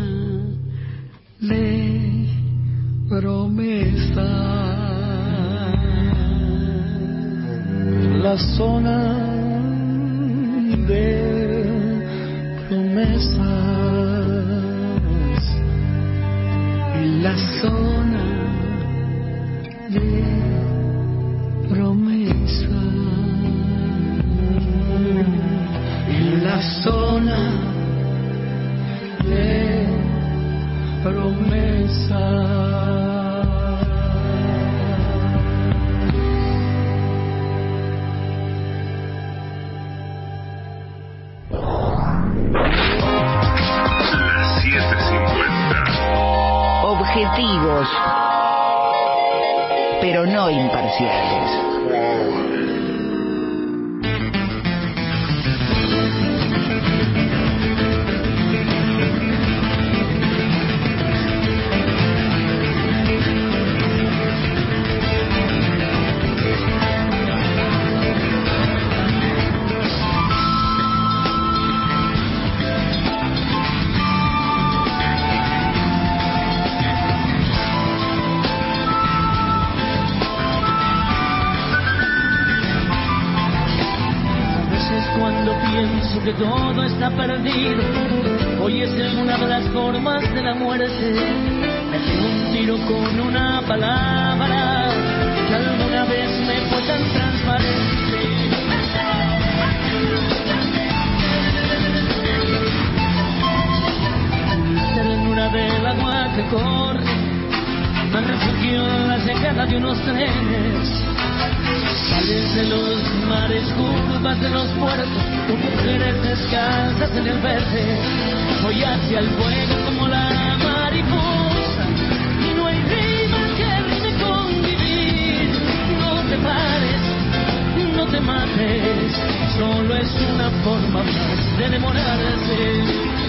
de promesa, la zona de promesas, en la zona de promesa, en la zona de promesa. Las 7:50. Objetivos, pero no imparciales. Que todo está perdido, hoy es una de las formas de la muerte. Me pego un tiro con una palabra que alguna vez me fue tan transparente. La ternura del agua que corre me refugio en la secada de unos trenes. Sales de los mares, curvas de los puertos, con mujeres descalzas en el verde. Voy hacia el fuego como la mariposa, y no hay rima que rime con vivir. No te pares, no te mates, solo es una forma más de demorarse.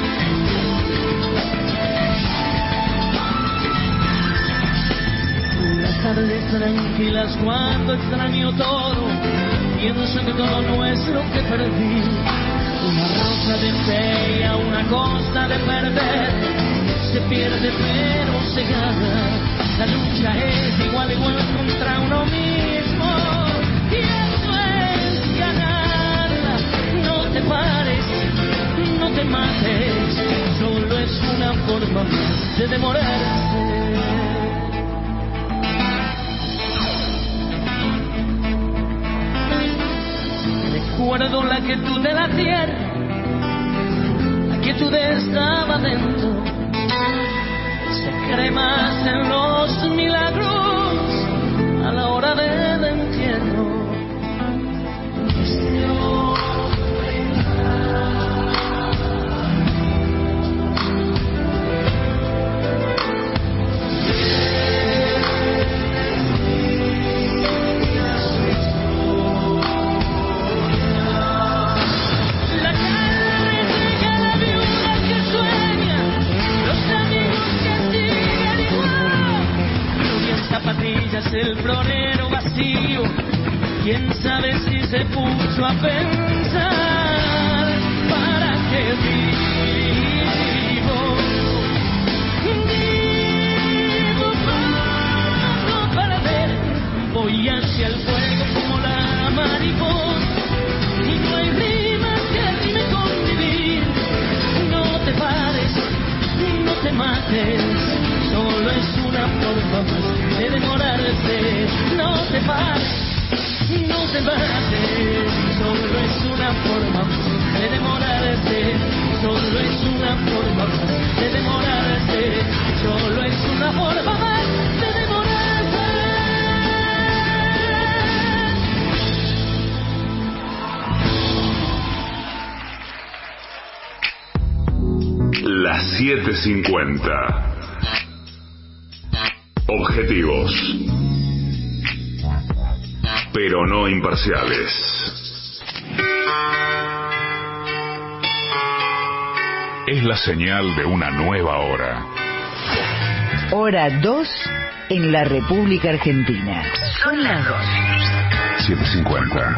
Tardes tranquilas cuando extraño todo, pienso que todo no es lo que perdí. Una rosa de fe y a una cosa de perder, se pierde pero se gana. La lucha es igual contra uno mismo, y eso es ganarla. No te pares, no te mates, solo es una forma más de demorarse. Recuerdo la quietud de la tierra, la quietud estaba dentro. Se cree más en los milagros a la hora del entierro. El florero vacío quién sabe si se puso a pensar para qué vivo para ver. Voy hacia el fuego como la mariposa y no hay rimas que rime con vivir. No te pares, no te mates, solo es una forma más de demorarse. No te pares, no te mates, solo es una forma más de demorarse. Solo es una forma más de demorarse. Solo es una forma más de demorarse. Las 7:50. Objetivos, pero no imparciales. Es la señal de una nueva hora. Hora 2 en la República Argentina. Son las 2. 7:50.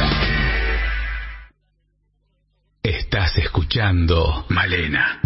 Estás escuchando Malena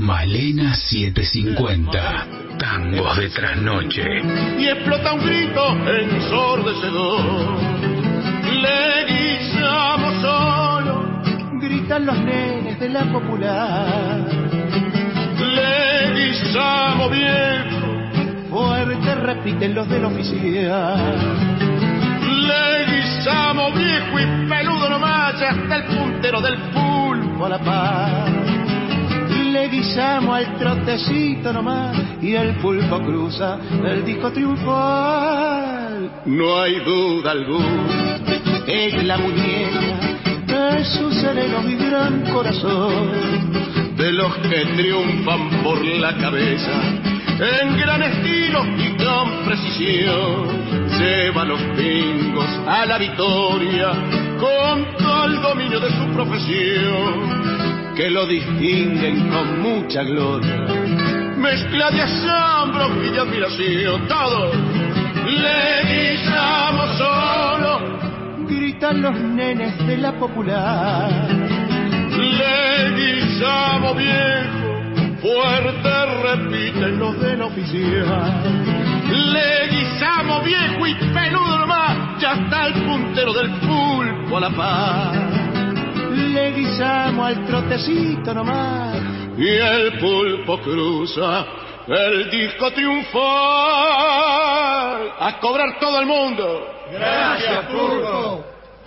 750, tangos de trasnoche. Y explota un grito ensordecedor. Le guisamos solo, gritan los nenes de la popular. Le guisamos viejo, fuerte repiten los del oficial. Le guisamos viejo y peludo nomás, hasta el puntero del pulpo a la paz. Le guisamos al trotecito nomás y el pulpo cruza el disco triunfal. No hay duda alguna, es la muñeca de su sereno y gran corazón, de los que triunfan por la cabeza, en gran estilo y con precisión. Lleva los pingos a la victoria con todo el dominio de su profesión, que lo distinguen con mucha gloria. Mezcla de asombro y de admiración, todos le guisamos solo, gritan los nenes de la popular. Le guisamos viejo, fuerte repiten los del oficial. Le guisamos viejo y peludo nomás, ya está el puntero del pulpo a la paz. Le guisamos al trotecito nomás y el pulpo cruza el disco triunfal. A cobrar todo el mundo. Gracias, pulpo.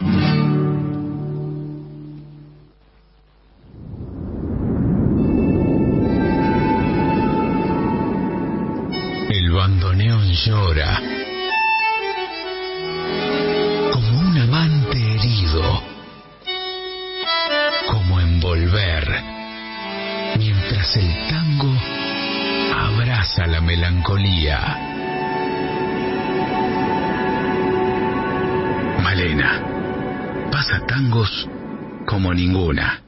El bandoneón llora como un amante herido, como envolver, mientras el tango abraza la melancolía. Malena pasa tangos como ninguna.